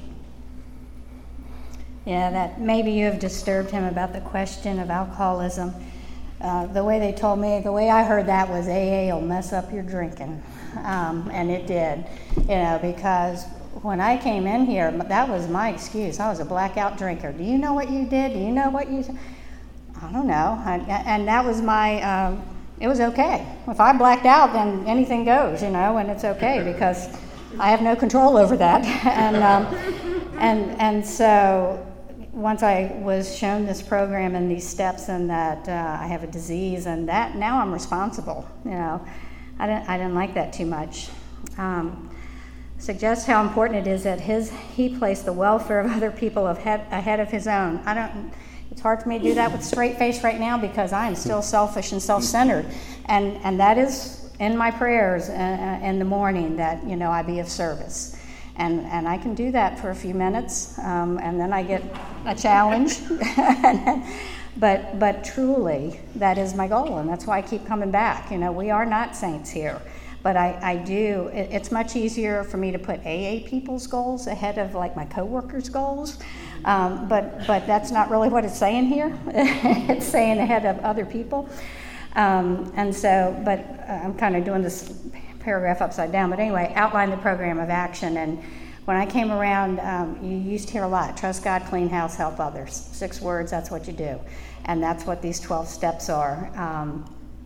Speaker 2: Yeah, that maybe you have disturbed him about the question of alcoholism. Uh, the way they told me, the way I heard that was A A will mess up your drinking. Um, and it did, you know, because when I came in here, that was my excuse. I was a blackout drinker. Do you know what you did? Do you know what you... I don't know. I, and that was my... Um, it was okay. If I blacked out, then anything goes, you know, and it's okay because I have no control over that. and um, and and so once I was shown this program and these steps and that uh, I have a disease and that, now I'm responsible, you know. I didn't, I didn't like that too much. Um, suggest how important it is that his he placed the welfare of other people ahead, ahead of his own. I don't... It's hard for me to do that with a straight face right now because I am still selfish and self-centered. And and that is in my prayers uh, in the morning, that, you know, I be of service. And and I can do that for a few minutes, um, and then I get a challenge. but but truly, that is my goal, and that's why I keep coming back. You know, we are not saints here. But I, I do, it, it's much easier for me to put A A people's goals ahead of like my coworkers' goals. Um, but but that's not really what it's saying here. It's saying ahead of other people. Um, and so, but uh, I'm kind of doing this paragraph upside down. But anyway, outline the program of action. And when I came around, um, you used to hear a lot, trust God, clean house, help others. Six words, that's what you do. And that's what these twelve steps are. Um,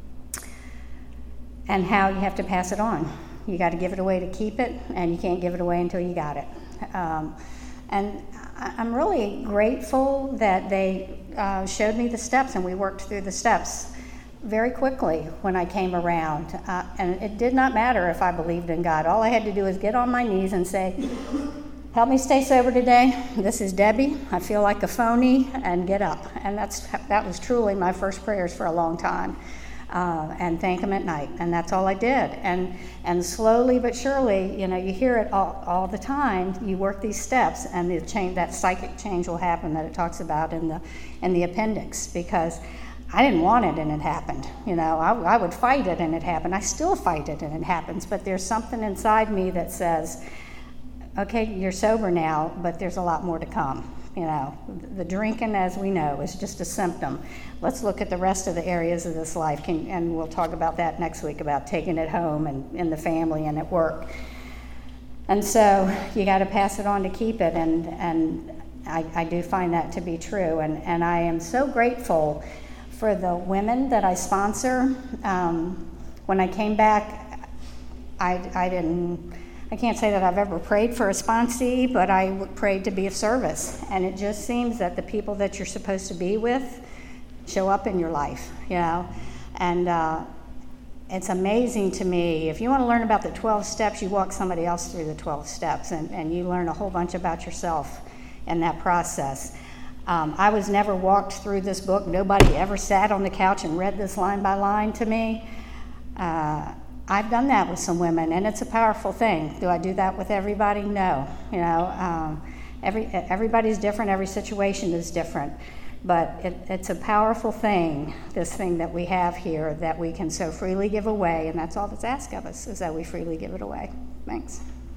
Speaker 2: and how you have to pass it on. You got to give it away to keep it, and you can't give it away until you got it. Um, and I'm really grateful that they uh, showed me the steps, and we worked through the steps very quickly when I came around. Uh, and it did not matter if I believed in God. All I had to do was get on my knees and say, help me stay sober today. This is Debbie. I feel like a phony, and get up. And that's that was truly my first prayers for a long time. Uh, and thank him at night, and that's all I did. And and slowly but surely, you know, you hear it all, all the time. You work these steps, and the change, that psychic change will happen that it talks about in the in the appendix. Because I didn't want it, and it happened. You know, I, I would fight it, and it happened. I still fight it, and it happens. But there's something inside me that says, okay, you're sober now, but there's a lot more to come. You know, the drinking, as we know, is just a symptom. Let's look at the rest of the areas of this life, Can, and we'll talk about that next week, about taking it home and in the family and at work. And so you got to pass it on to keep it, and and I, I do find that to be true. And, and I am so grateful for the women that I sponsor. Um, when I came back, I, I didn't... I can't say that I've ever prayed for a sponsee, but I prayed to be of service. And it just seems that the people that you're supposed to be with show up in your life, you know. And uh, it's amazing to me. If you want to learn about the twelve steps, you walk somebody else through the twelve steps, and, and you learn a whole bunch about yourself in that process. Um, I was never walked through this book. Nobody ever sat on the couch and read this line by line to me. Uh, I've done that with some women, and it's a powerful thing. Do I do that with everybody? No. You know, um, every everybody's different. Every situation is different. But it, it's a powerful thing, this thing that we have here, that we can so freely give away, and that's all that's asked of us, is that we freely give it away. Thanks.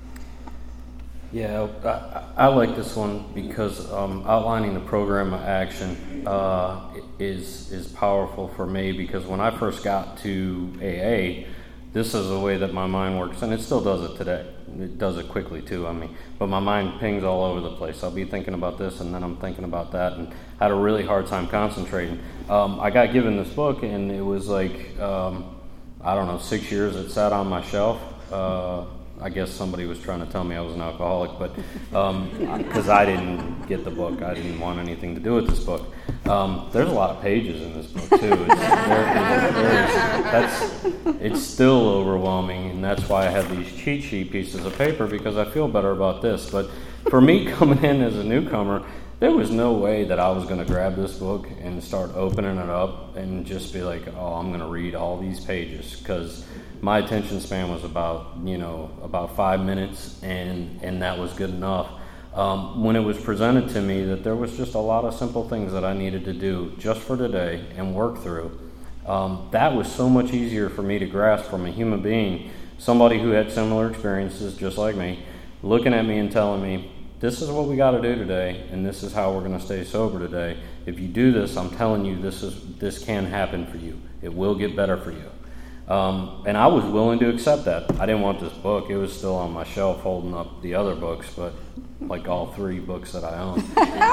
Speaker 4: Yeah, I, I like this one because um, outlining the program of action uh, is is powerful for me, because when I first got to A A, this is the way that my mind works, and it still does it today. It does it quickly too, I mean, but my mind pings all over the place. I'll be thinking about this, and then I'm thinking about that, and I had a really hard time concentrating. Um, I got given this book, and it was like, um, I don't know, six years it sat on my shelf. Uh, I guess somebody was trying to tell me I was an alcoholic, but because um, I didn't get the book, I didn't want anything to do with this book. Um, there's a lot of pages in this book too. It's, there, there's, that's, it's still overwhelming, and that's why I have these cheat sheet pieces of paper, because I feel better about this. But for me, coming in as a newcomer, there was no way that I was going to grab this book and start opening it up and just be like, oh, I'm going to read all these pages, because my attention span was about, you know, about five minutes, and, and that was good enough. Um, when it was presented to me that there was just a lot of simple things that I needed to do just for today and work through, um, that was so much easier for me to grasp from a human being, somebody who had similar experiences just like me, looking at me and telling me, this is what we got to do today, and this is how we're going to stay sober today. If you do this, I'm telling you, this is this can happen for you. It will get better for you. Um, and I was willing to accept that. I didn't want this book. It was still on my shelf holding up the other books, but like all three books that I own.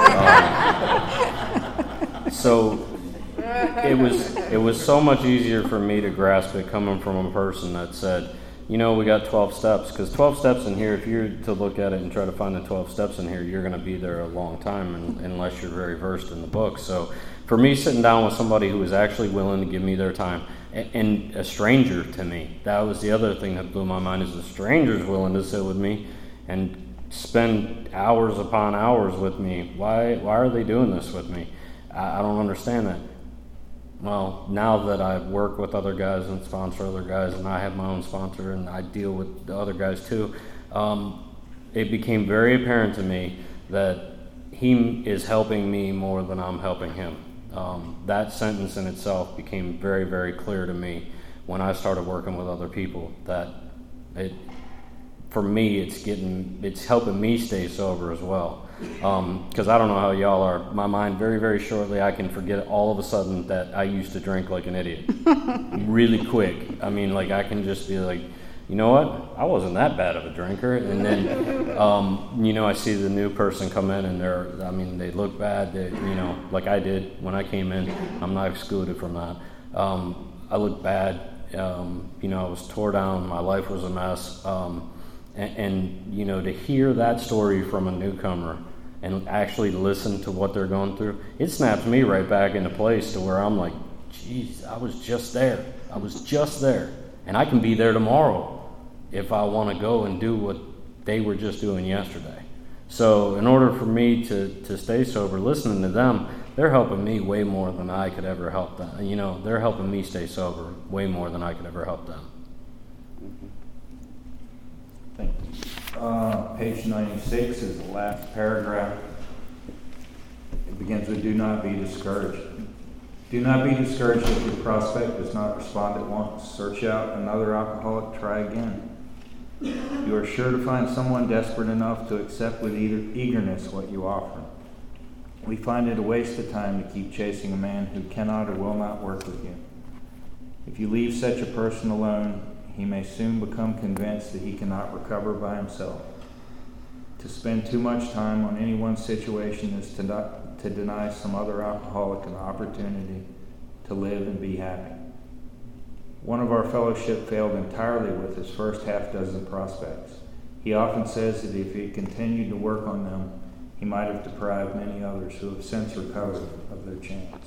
Speaker 4: um, so it was it was so much easier for me to grasp it coming from a person that said, you know, we got twelve steps, because twelve steps in here, if you're to look at it and try to find the twelve steps in here, you're going to be there a long time and, unless you're very versed in the book. So for me, sitting down with somebody who was actually willing to give me their time, and a stranger to me, that was the other thing that blew my mind, is the stranger's willing to sit with me and spend hours upon hours with me. Why why are they doing this with me? I, I don't understand that. Well, now that I work with other guys and sponsor other guys, and I have my own sponsor and I deal with the other guys too, um, it became very apparent to me that he is helping me more than I'm helping him. Um, that sentence in itself became very, very clear to me when I started working with other people, that it, for me, it's getting, it's helping me stay sober as well. Because um, I don't know how y'all are. My mind, very, very shortly, I can forget all of a sudden that I used to drink like an idiot. Really quick. I mean, like, I can just be like, you know what? I wasn't that bad of a drinker. And then, um, you know, I see the new person come in, and they're, I mean, they look bad. They, you know, like I did when I came in. I'm not excluded from that. Um, I looked bad. Um, you know, I was tore down. My life was a mess. Um, and, and, you know, to hear that story from a newcomer and actually listen to what they're going through, it snaps me right back into place to where I'm like, geez, I was just there. I was just there. And I can be there tomorrow if I want to go and do what they were just doing yesterday. So in order for me to, to stay sober, listening to them, they're helping me way more than I could ever help them. You know, they're helping me stay sober way more than I could ever help them.
Speaker 1: Thank you. Uh, page ninety-six is the last paragraph. It begins with, do not be discouraged. Do not be discouraged if your prospect does not respond at once. Search out another alcoholic, try again. You are sure to find someone desperate enough to accept with eagerness what you offer. We find it a waste of time to keep chasing a man who cannot or will not work with you. If you leave such a person alone, he may soon become convinced that he cannot recover by himself. To spend too much time on any one situation is to not to deny some other alcoholic an opportunity to live and be happy. One of our fellowship failed entirely with his first half dozen prospects. He often says that if he had continued to work on them, he might have deprived many others who have since recovered of their chance.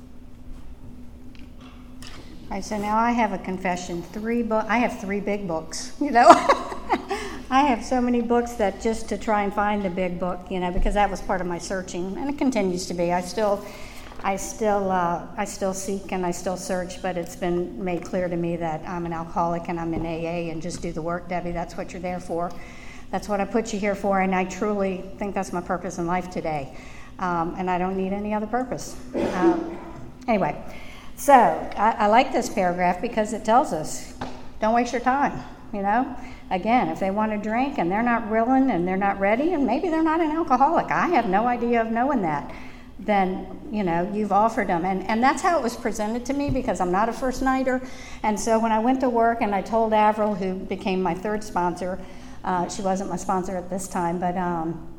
Speaker 2: All right, so now I have a confession. Three bo- I have three big books, you know. I have so many books that just to try and find the big book, you know, because that was part of my searching, and it continues to be. I still, I still, uh, I still seek and I still search, but it's been made clear to me that I'm an alcoholic and I'm in A A, and just do the work, Debbie. That's what you're there for. That's what I put you here for, and I truly think that's my purpose in life today. Um, and I don't need any other purpose. Um, anyway, so I, I like this paragraph because it tells us, don't waste your time, you know? Again, if they want to drink and they're not willing and they're not ready, and maybe they're not an alcoholic, I have no idea of knowing that, then, you know, you've offered them. And, and that's how it was presented to me, because I'm not a first nighter. And so when I went to work and I told Avril, who became my third sponsor, uh, she wasn't my sponsor at this time, but um,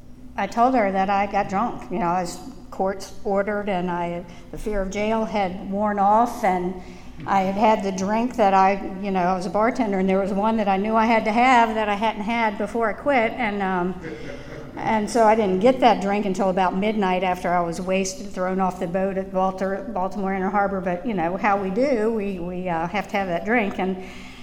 Speaker 2: I told her that I got drunk. You know, I was court ordered, and I, the fear of jail had worn off, and I had had the drink that I, you know, I was a bartender, and there was one that I knew I had to have that I hadn't had before I quit, and um, and so I didn't get that drink until about midnight after I was wasted, thrown off the boat at Baltimore, Baltimore Inner Harbor. But you know how we do, we we uh, have to have that drink, and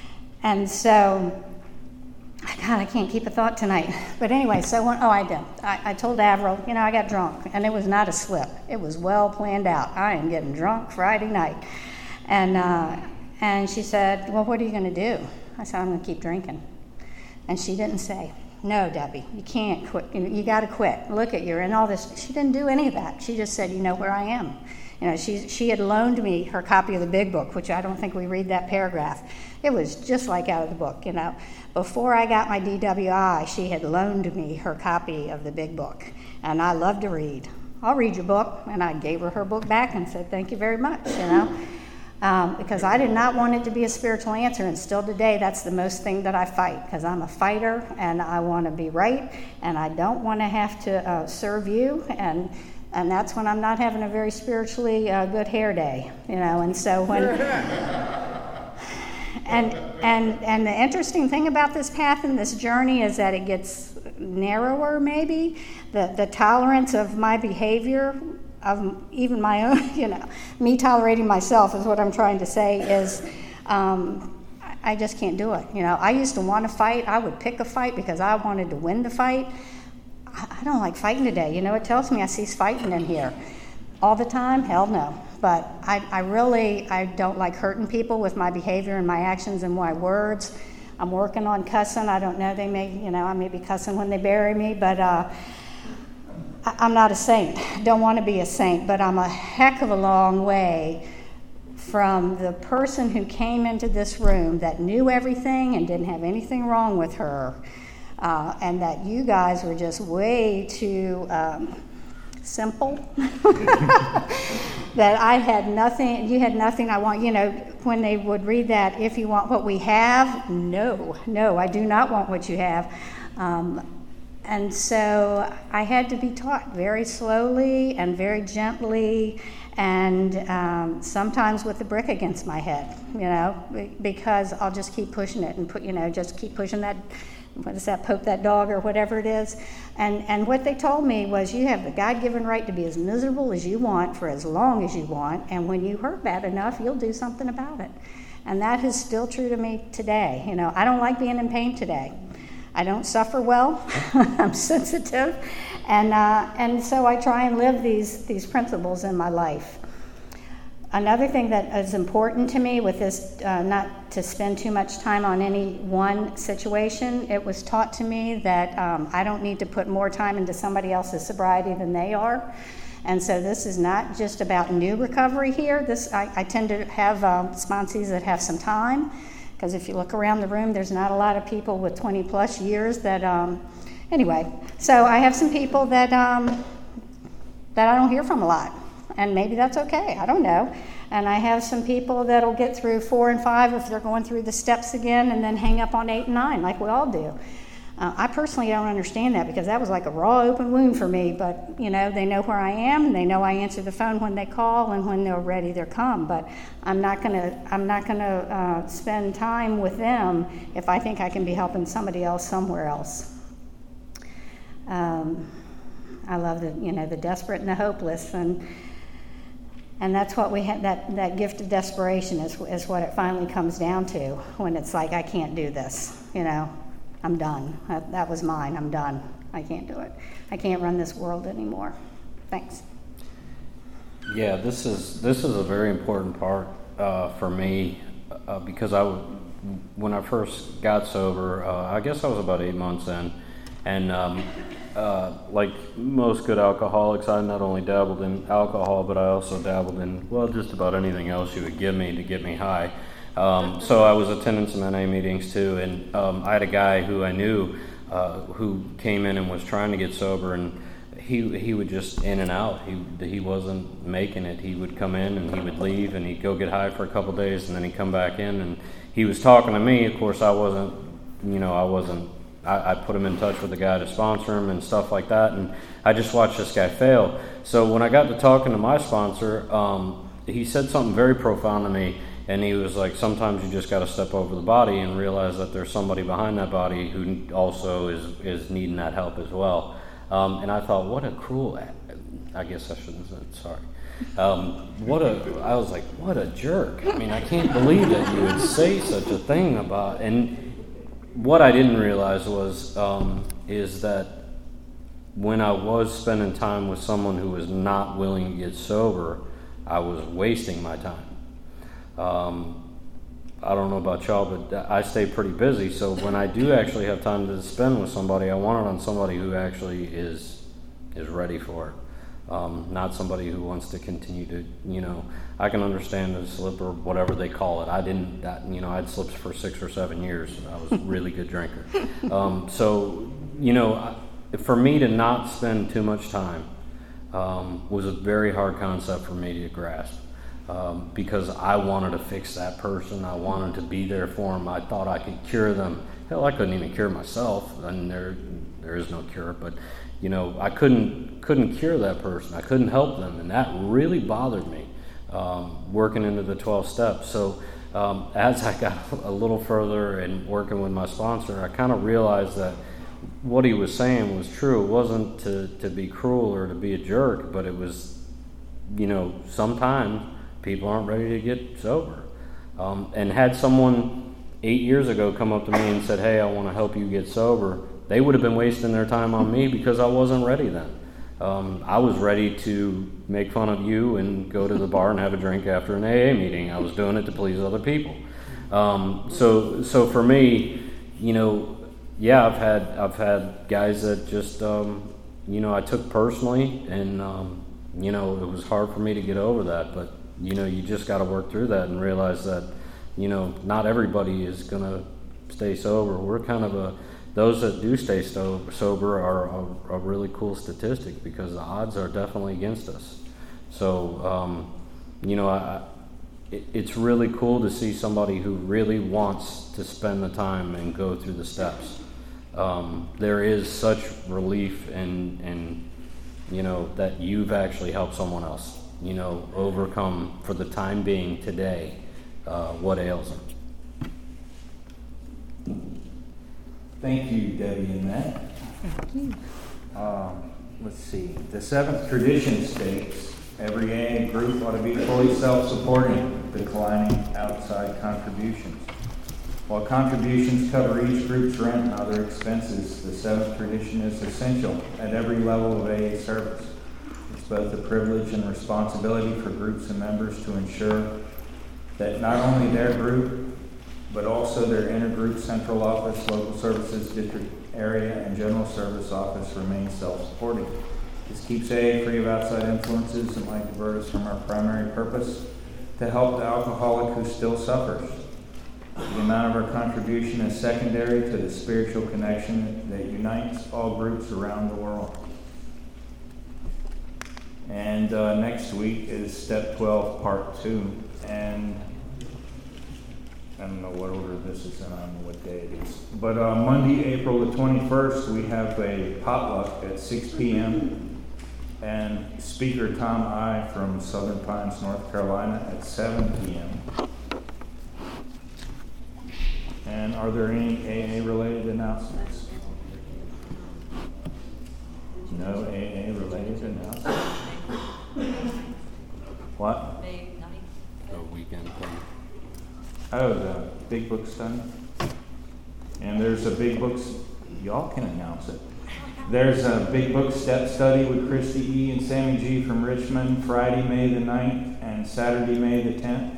Speaker 2: and so. God, I can't keep a thought tonight. But anyway, so when, oh, I did. I, I told Avril, you know, I got drunk, and it was not a slip. It was well planned out. I am getting drunk Friday night. And uh, and she said, well, what are you going to do? I said, I'm going to keep drinking. And she didn't say, no, Debbie, you can't quit. You, you got to quit. Look at you and all this. She didn't do any of that. She just said, you know where I am. You know, she she had loaned me her copy of the Big Book, which I don't think we read that paragraph. It was just like out of the book, you know. Before I got my D W I, she had loaned me her copy of the Big Book, and I love to read. I'll read your book, and I gave her her book back and said, thank you very much, you know, um, because I did not want it to be a spiritual answer, and still today that's the most thing that I fight, because I'm a fighter, and I want to be right, and I don't want to have to uh, serve you, and And that's when I'm not having a very spiritually uh, good hair day, you know. And so when, and and and the interesting thing about this path and this journey is that it gets narrower. Maybe the the tolerance of my behavior, of even my own, you know, me tolerating myself is what I'm trying to say. Is um, I just can't do it. You know, I used to want to fight. I would pick a fight because I wanted to win the fight. I don't like fighting today. You know, it tells me I cease fighting in here. All the time? Hell no. But I, I really, I don't like hurting people with my behavior and my actions and my words. I'm working on cussing. I don't know, they may, you know, I may be cussing when they bury me, but uh, I, I'm not a saint. Don't want to be a saint, but I'm a heck of a long way from the person who came into this room that knew everything and didn't have anything wrong with her. Uh, and that you guys were just way too um, simple. That I had nothing, you had nothing I want, you know, when they would read that, if you want what we have, no, no, I do not want what you have. Um, and so I had to be taught very slowly and very gently, and um, sometimes with a brick against my head, you know, because I'll just keep pushing it and put, you know, just keep pushing that. What is that, poke that dog or whatever it is. And and what they told me was, you have the God-given right to be as miserable as you want for as long as you want, and when you hurt bad enough, you'll do something about it. And that is still true to me today. You know, I don't like being in pain today. I don't suffer well. I'm sensitive. And uh, and so I try and live these these principles in my life. Another thing that is important to me with this, uh, not to spend too much time on any one situation, it was taught to me that um, I don't need to put more time into somebody else's sobriety than they are. And so this is not just about new recovery here. This I, I tend to have um, sponsees that have some time, because if you look around the room, there's not a lot of people with twenty plus years that, um, anyway. So I have some people that um, that I don't hear from a lot. And maybe that's okay, I don't know. And I have some people that'll get through four and five if they're going through the steps again, and then hang up on eight and nine like we all do. Uh, I personally don't understand that, because that was like a raw open wound for me, but you know, they know where I am, and they know I answer the phone when they call, and when they're ready, they're come. But I'm not gonna, I'm not gonna uh, spend time with them if I think I can be helping somebody else somewhere else. Um, I love the, you know, the desperate and the hopeless, and And that's what we had, that, that gift of desperation is, is what it finally comes down to, when it's like, I can't do this, you know, I'm done. That, that was mine, I'm done. I can't do it. I can't run this world anymore. Thanks.
Speaker 4: Yeah, this is this is a very important part uh, for me uh, because I, w- when I first got sober, uh, I guess I was about eight months in, and um, uh, like most good alcoholics, I not only dabbled in alcohol, but I also dabbled in, well, just about anything else you would give me to get me high. Um, so I was attending some N A meetings too, and um, I had a guy who I knew uh, who came in and was trying to get sober, and he he would just in and out. He he wasn't making it. He would come in and he would leave, and he'd go get high for a couple of days, and then he'd come back in, and he was talking to me. Of course, I wasn't, you know, I wasn't. I, I put him in touch with the guy to sponsor him and stuff like that, and I just watched this guy fail. So when I got to talking to my sponsor, um, he said something very profound to me. And he was like, sometimes you just got to step over the body and realize that there's somebody behind that body who also is, is needing that help as well. Um, and I thought, what a cruel, I guess I shouldn't have said, sorry. Um, what a, I was like, what a jerk. I mean, I can't believe that you would say such a thing about, and what I didn't realize was, um, is that when I was spending time with someone who was not willing to get sober, I was wasting my time. Um, I don't know about y'all, but I stay pretty busy. So when I do actually have time to spend with somebody, I want it on somebody who actually is is ready for it, um, not somebody who wants to continue to. You know, I can understand the slip or whatever they call it. I didn't. That, you know, I'd slipped for six or seven years. I was a really good drinker. Um, so you know, I, for me to not spend too much time um, was a very hard concept for me to grasp. Um, because I wanted to fix that person. I wanted to be there for them. I thought I could cure them. Hell, I couldn't even cure myself, and there there is no cure. But you know, I couldn't couldn't cure that person. I couldn't help them, and that really bothered me. Um, working into the twelve steps. So um, as I got a little further and working with my sponsor, I kind of realized that what he was saying was true. It wasn't to to be cruel or to be a jerk, but it was, you know, sometimes people aren't ready to get sober. Um, and had someone eight years ago come up to me and said, hey, I want to help you get sober, they would have been wasting their time on me because I wasn't ready then. Um, I was ready to make fun of you and go to the bar and have a drink after an A A meeting. I was doing it to please other people. Um, so so for me, you know, yeah, I've had I've had guys that just, um, you know, I took personally, and, um, you know, it was hard for me to get over that, but you know, you just got to work through that and realize that, you know, not everybody is going to stay sober. We're kind of a, those that do stay sto- sober are a, a really cool statistic because the odds are definitely against us. So, um, you know, I, it, it's really cool to see somebody who really wants to spend the time and go through the steps. Um, there is such relief in, in, you know, that you've actually helped someone else, you know, overcome for the time being today uh, what ails them.
Speaker 1: Thank you, Debbie and Matt. Thank you. Um, let's see. The seventh tradition states every A A group ought to be fully self-supporting, declining outside contributions. While contributions cover each group's rent and other expenses, the seventh tradition is essential at every level of A A service. It's both a privilege and responsibility for groups and members to ensure that not only their group, but also their intergroup central office, local services, district area, and general service office remain self-supporting. This keeps A A free of outside influences and might divert us from our primary purpose to help the alcoholic who still suffers. The amount of our contribution is secondary to the spiritual connection that unites all groups around the world. And uh, next week is step twelve, part two. And I don't know what order this is in, I don't know what day it is. But uh, Monday, April the twenty-first, we have a potluck at six p.m. And speaker Tom I from Southern Pines, North Carolina at seven p.m. And are there any A A-related announcements? No A A-related announcements? What?
Speaker 4: The weekend thing.
Speaker 1: Oh, the Big Book study? And there's a Big Books, y'all can announce it. There's a Big Book Step Study with Christy E. and Sammy G. from Richmond, Friday, May the ninth, and Saturday, May the tenth,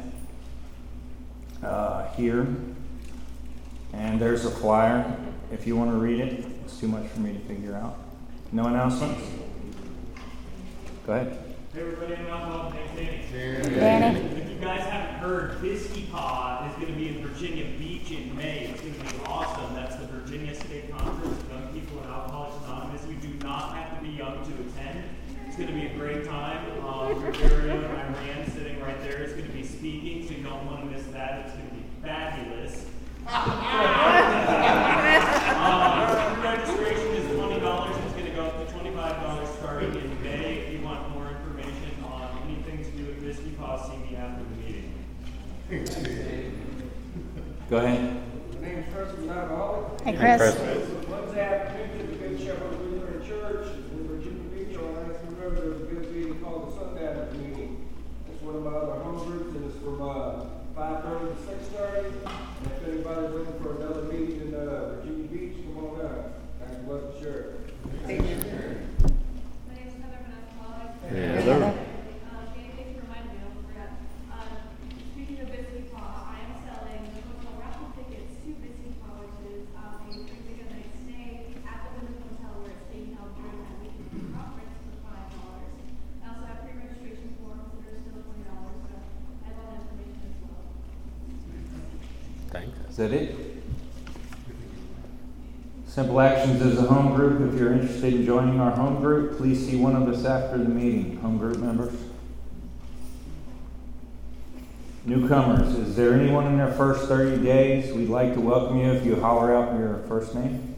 Speaker 1: uh, here. And there's a flyer if you want to read it. It's too much for me to figure out. No announcements? Go ahead.
Speaker 5: Hey everybody, I'm Malcolm. Thanks, Danny.
Speaker 2: Danny.
Speaker 5: If you guys haven't heard, Bisky Paw is going to be in Virginia Beach in May. It's going to be awesome. That's the Virginia State Conference of Young People in Alcoholics Anonymous. You do not have to be young to attend. It's going to be a great time. Um, Rosario and Iran sitting right there is going to be speaking, so you don't want to miss that. It's going to be fabulous. um, registration is twenty dollars. It's going to go up to twenty-five dollars starting in May. If you want more information on anything to do with Bisky Paw, see me after the meeting.
Speaker 1: Go ahead.
Speaker 6: My name is Chris. I'm an alcoholic.
Speaker 2: Hey, Chris.
Speaker 6: Wednesday afternoon to the Good Shepherd Lutheran Church in Virginia Beach on Lansing River. There's a good meeting called the Sundown meeting. It's one of my other home groups, and it's from uh, five thirty to six thirty. And if anybody's looking for another meeting in uh, Virginia Beach, come on down. Thanks, bless the church.
Speaker 7: My name is Heather. I'm an alcoholic.
Speaker 4: Yeah, there-
Speaker 7: Uh, Danny, thanks for reminding me. I almost forgot. Um, speaking of Bisky Paw, I am selling the hotel raffle tickets to Bisky Paw, which is um, a three-week night stay at the Wyndham Hotel where it's being held during that weekend conference for five dollars. I also have pre-registration forms that are still twenty dollars, so I have all that information as well.
Speaker 4: Thanks.
Speaker 1: Is that it? Simple Actions is a home group. If you're interested in joining our home group, please see one of us after the meeting. Home group members. Newcomers, is there anyone in their first thirty days? We'd like to welcome you if you holler out your first name.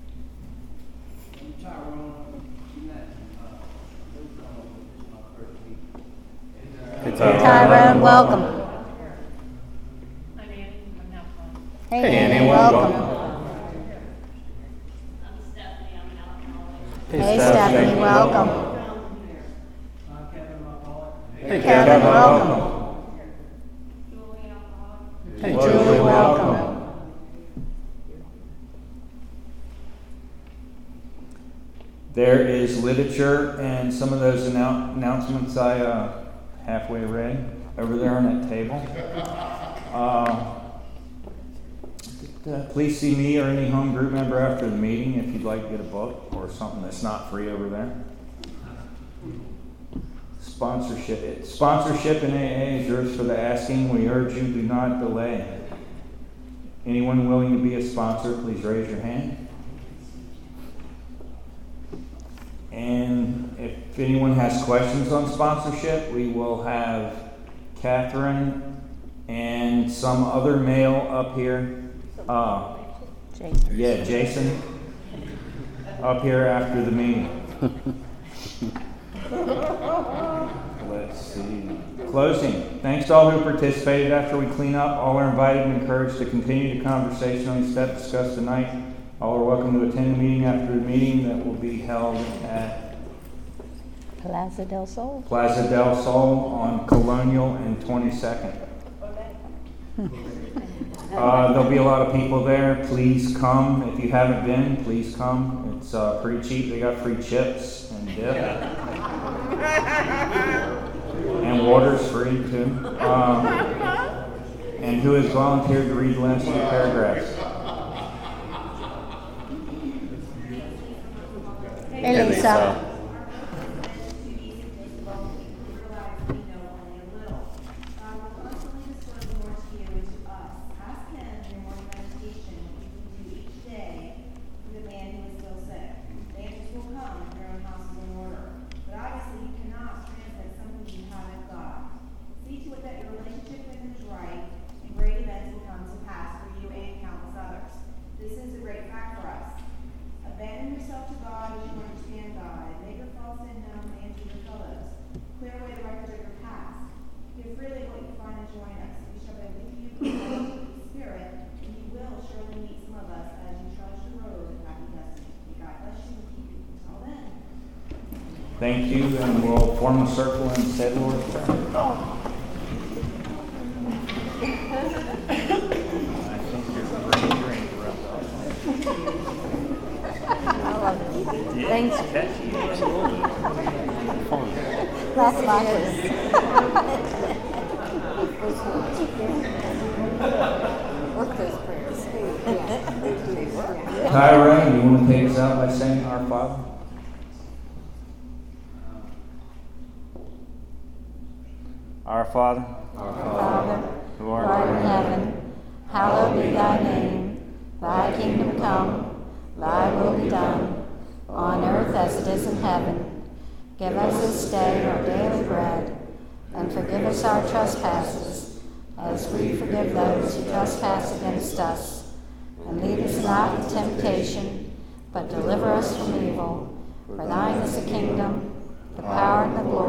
Speaker 4: Hey,
Speaker 2: Hey, Tyrone, welcome.
Speaker 7: I'm Annie. I'm an alcoholic.
Speaker 2: Hey,
Speaker 4: Hey, Annie,
Speaker 2: Annie,
Speaker 4: welcome.
Speaker 2: welcome.
Speaker 7: I'm Stephanie. I'm an alcoholic.
Speaker 2: Hey, Stephanie, welcome.
Speaker 6: I'm Kevin, I'm alcoholic.
Speaker 1: Hey,
Speaker 2: Kevin, welcome.
Speaker 7: Julie, alcoholic.
Speaker 4: Hey,
Speaker 2: Julie, welcome.
Speaker 1: There is literature and some of those annou- announcements I uh, halfway read over there on that table. Uh, uh, please see me or any home group member after the meeting if you'd like to get a book or something that's not free over there. Sponsorship. Sponsorship in A A is yours for the asking. We urge you, do not delay. Anyone willing to be a sponsor, please raise your hand. And if anyone has questions on sponsorship, we will have Catherine and some other male up here. Uh,
Speaker 2: Jason.
Speaker 1: yeah, Jason, up here after the meeting. Let's see. Closing. Thanks to all who participated. After we clean up, all are invited and encouraged to continue the conversation on the steps discussed tonight. All are welcome to attend the meeting after the meeting that will be held at
Speaker 2: Plaza del Sol.
Speaker 1: Plaza del Sol on Colonial and twenty-second. Uh, there'll be a lot of people there. Please come. If you haven't been, please come. It's uh, pretty cheap. They got free chips and dip. And water's free too. Um, and who has volunteered to read the last two paragraphs?
Speaker 2: Hey, Lisa.
Speaker 1: Thank you, and we'll form a circle and say the Lord's Prayer. I think you're ready to interrupt.
Speaker 2: I love it. Thank you.
Speaker 4: Fun.
Speaker 2: That's my
Speaker 1: Tyra, you want to take us out by saying Our Father? Our Father,
Speaker 2: Father,
Speaker 1: who
Speaker 2: who
Speaker 1: art
Speaker 2: art
Speaker 1: in
Speaker 2: in heaven, hallowed be thy name. Thy kingdom come, thy will be done, on earth as it is in heaven. Give us this day our daily bread, and forgive us our trespasses, as we forgive those who trespass against us. And lead us not into temptation, but deliver us from evil. For thine is the kingdom, the power, and the glory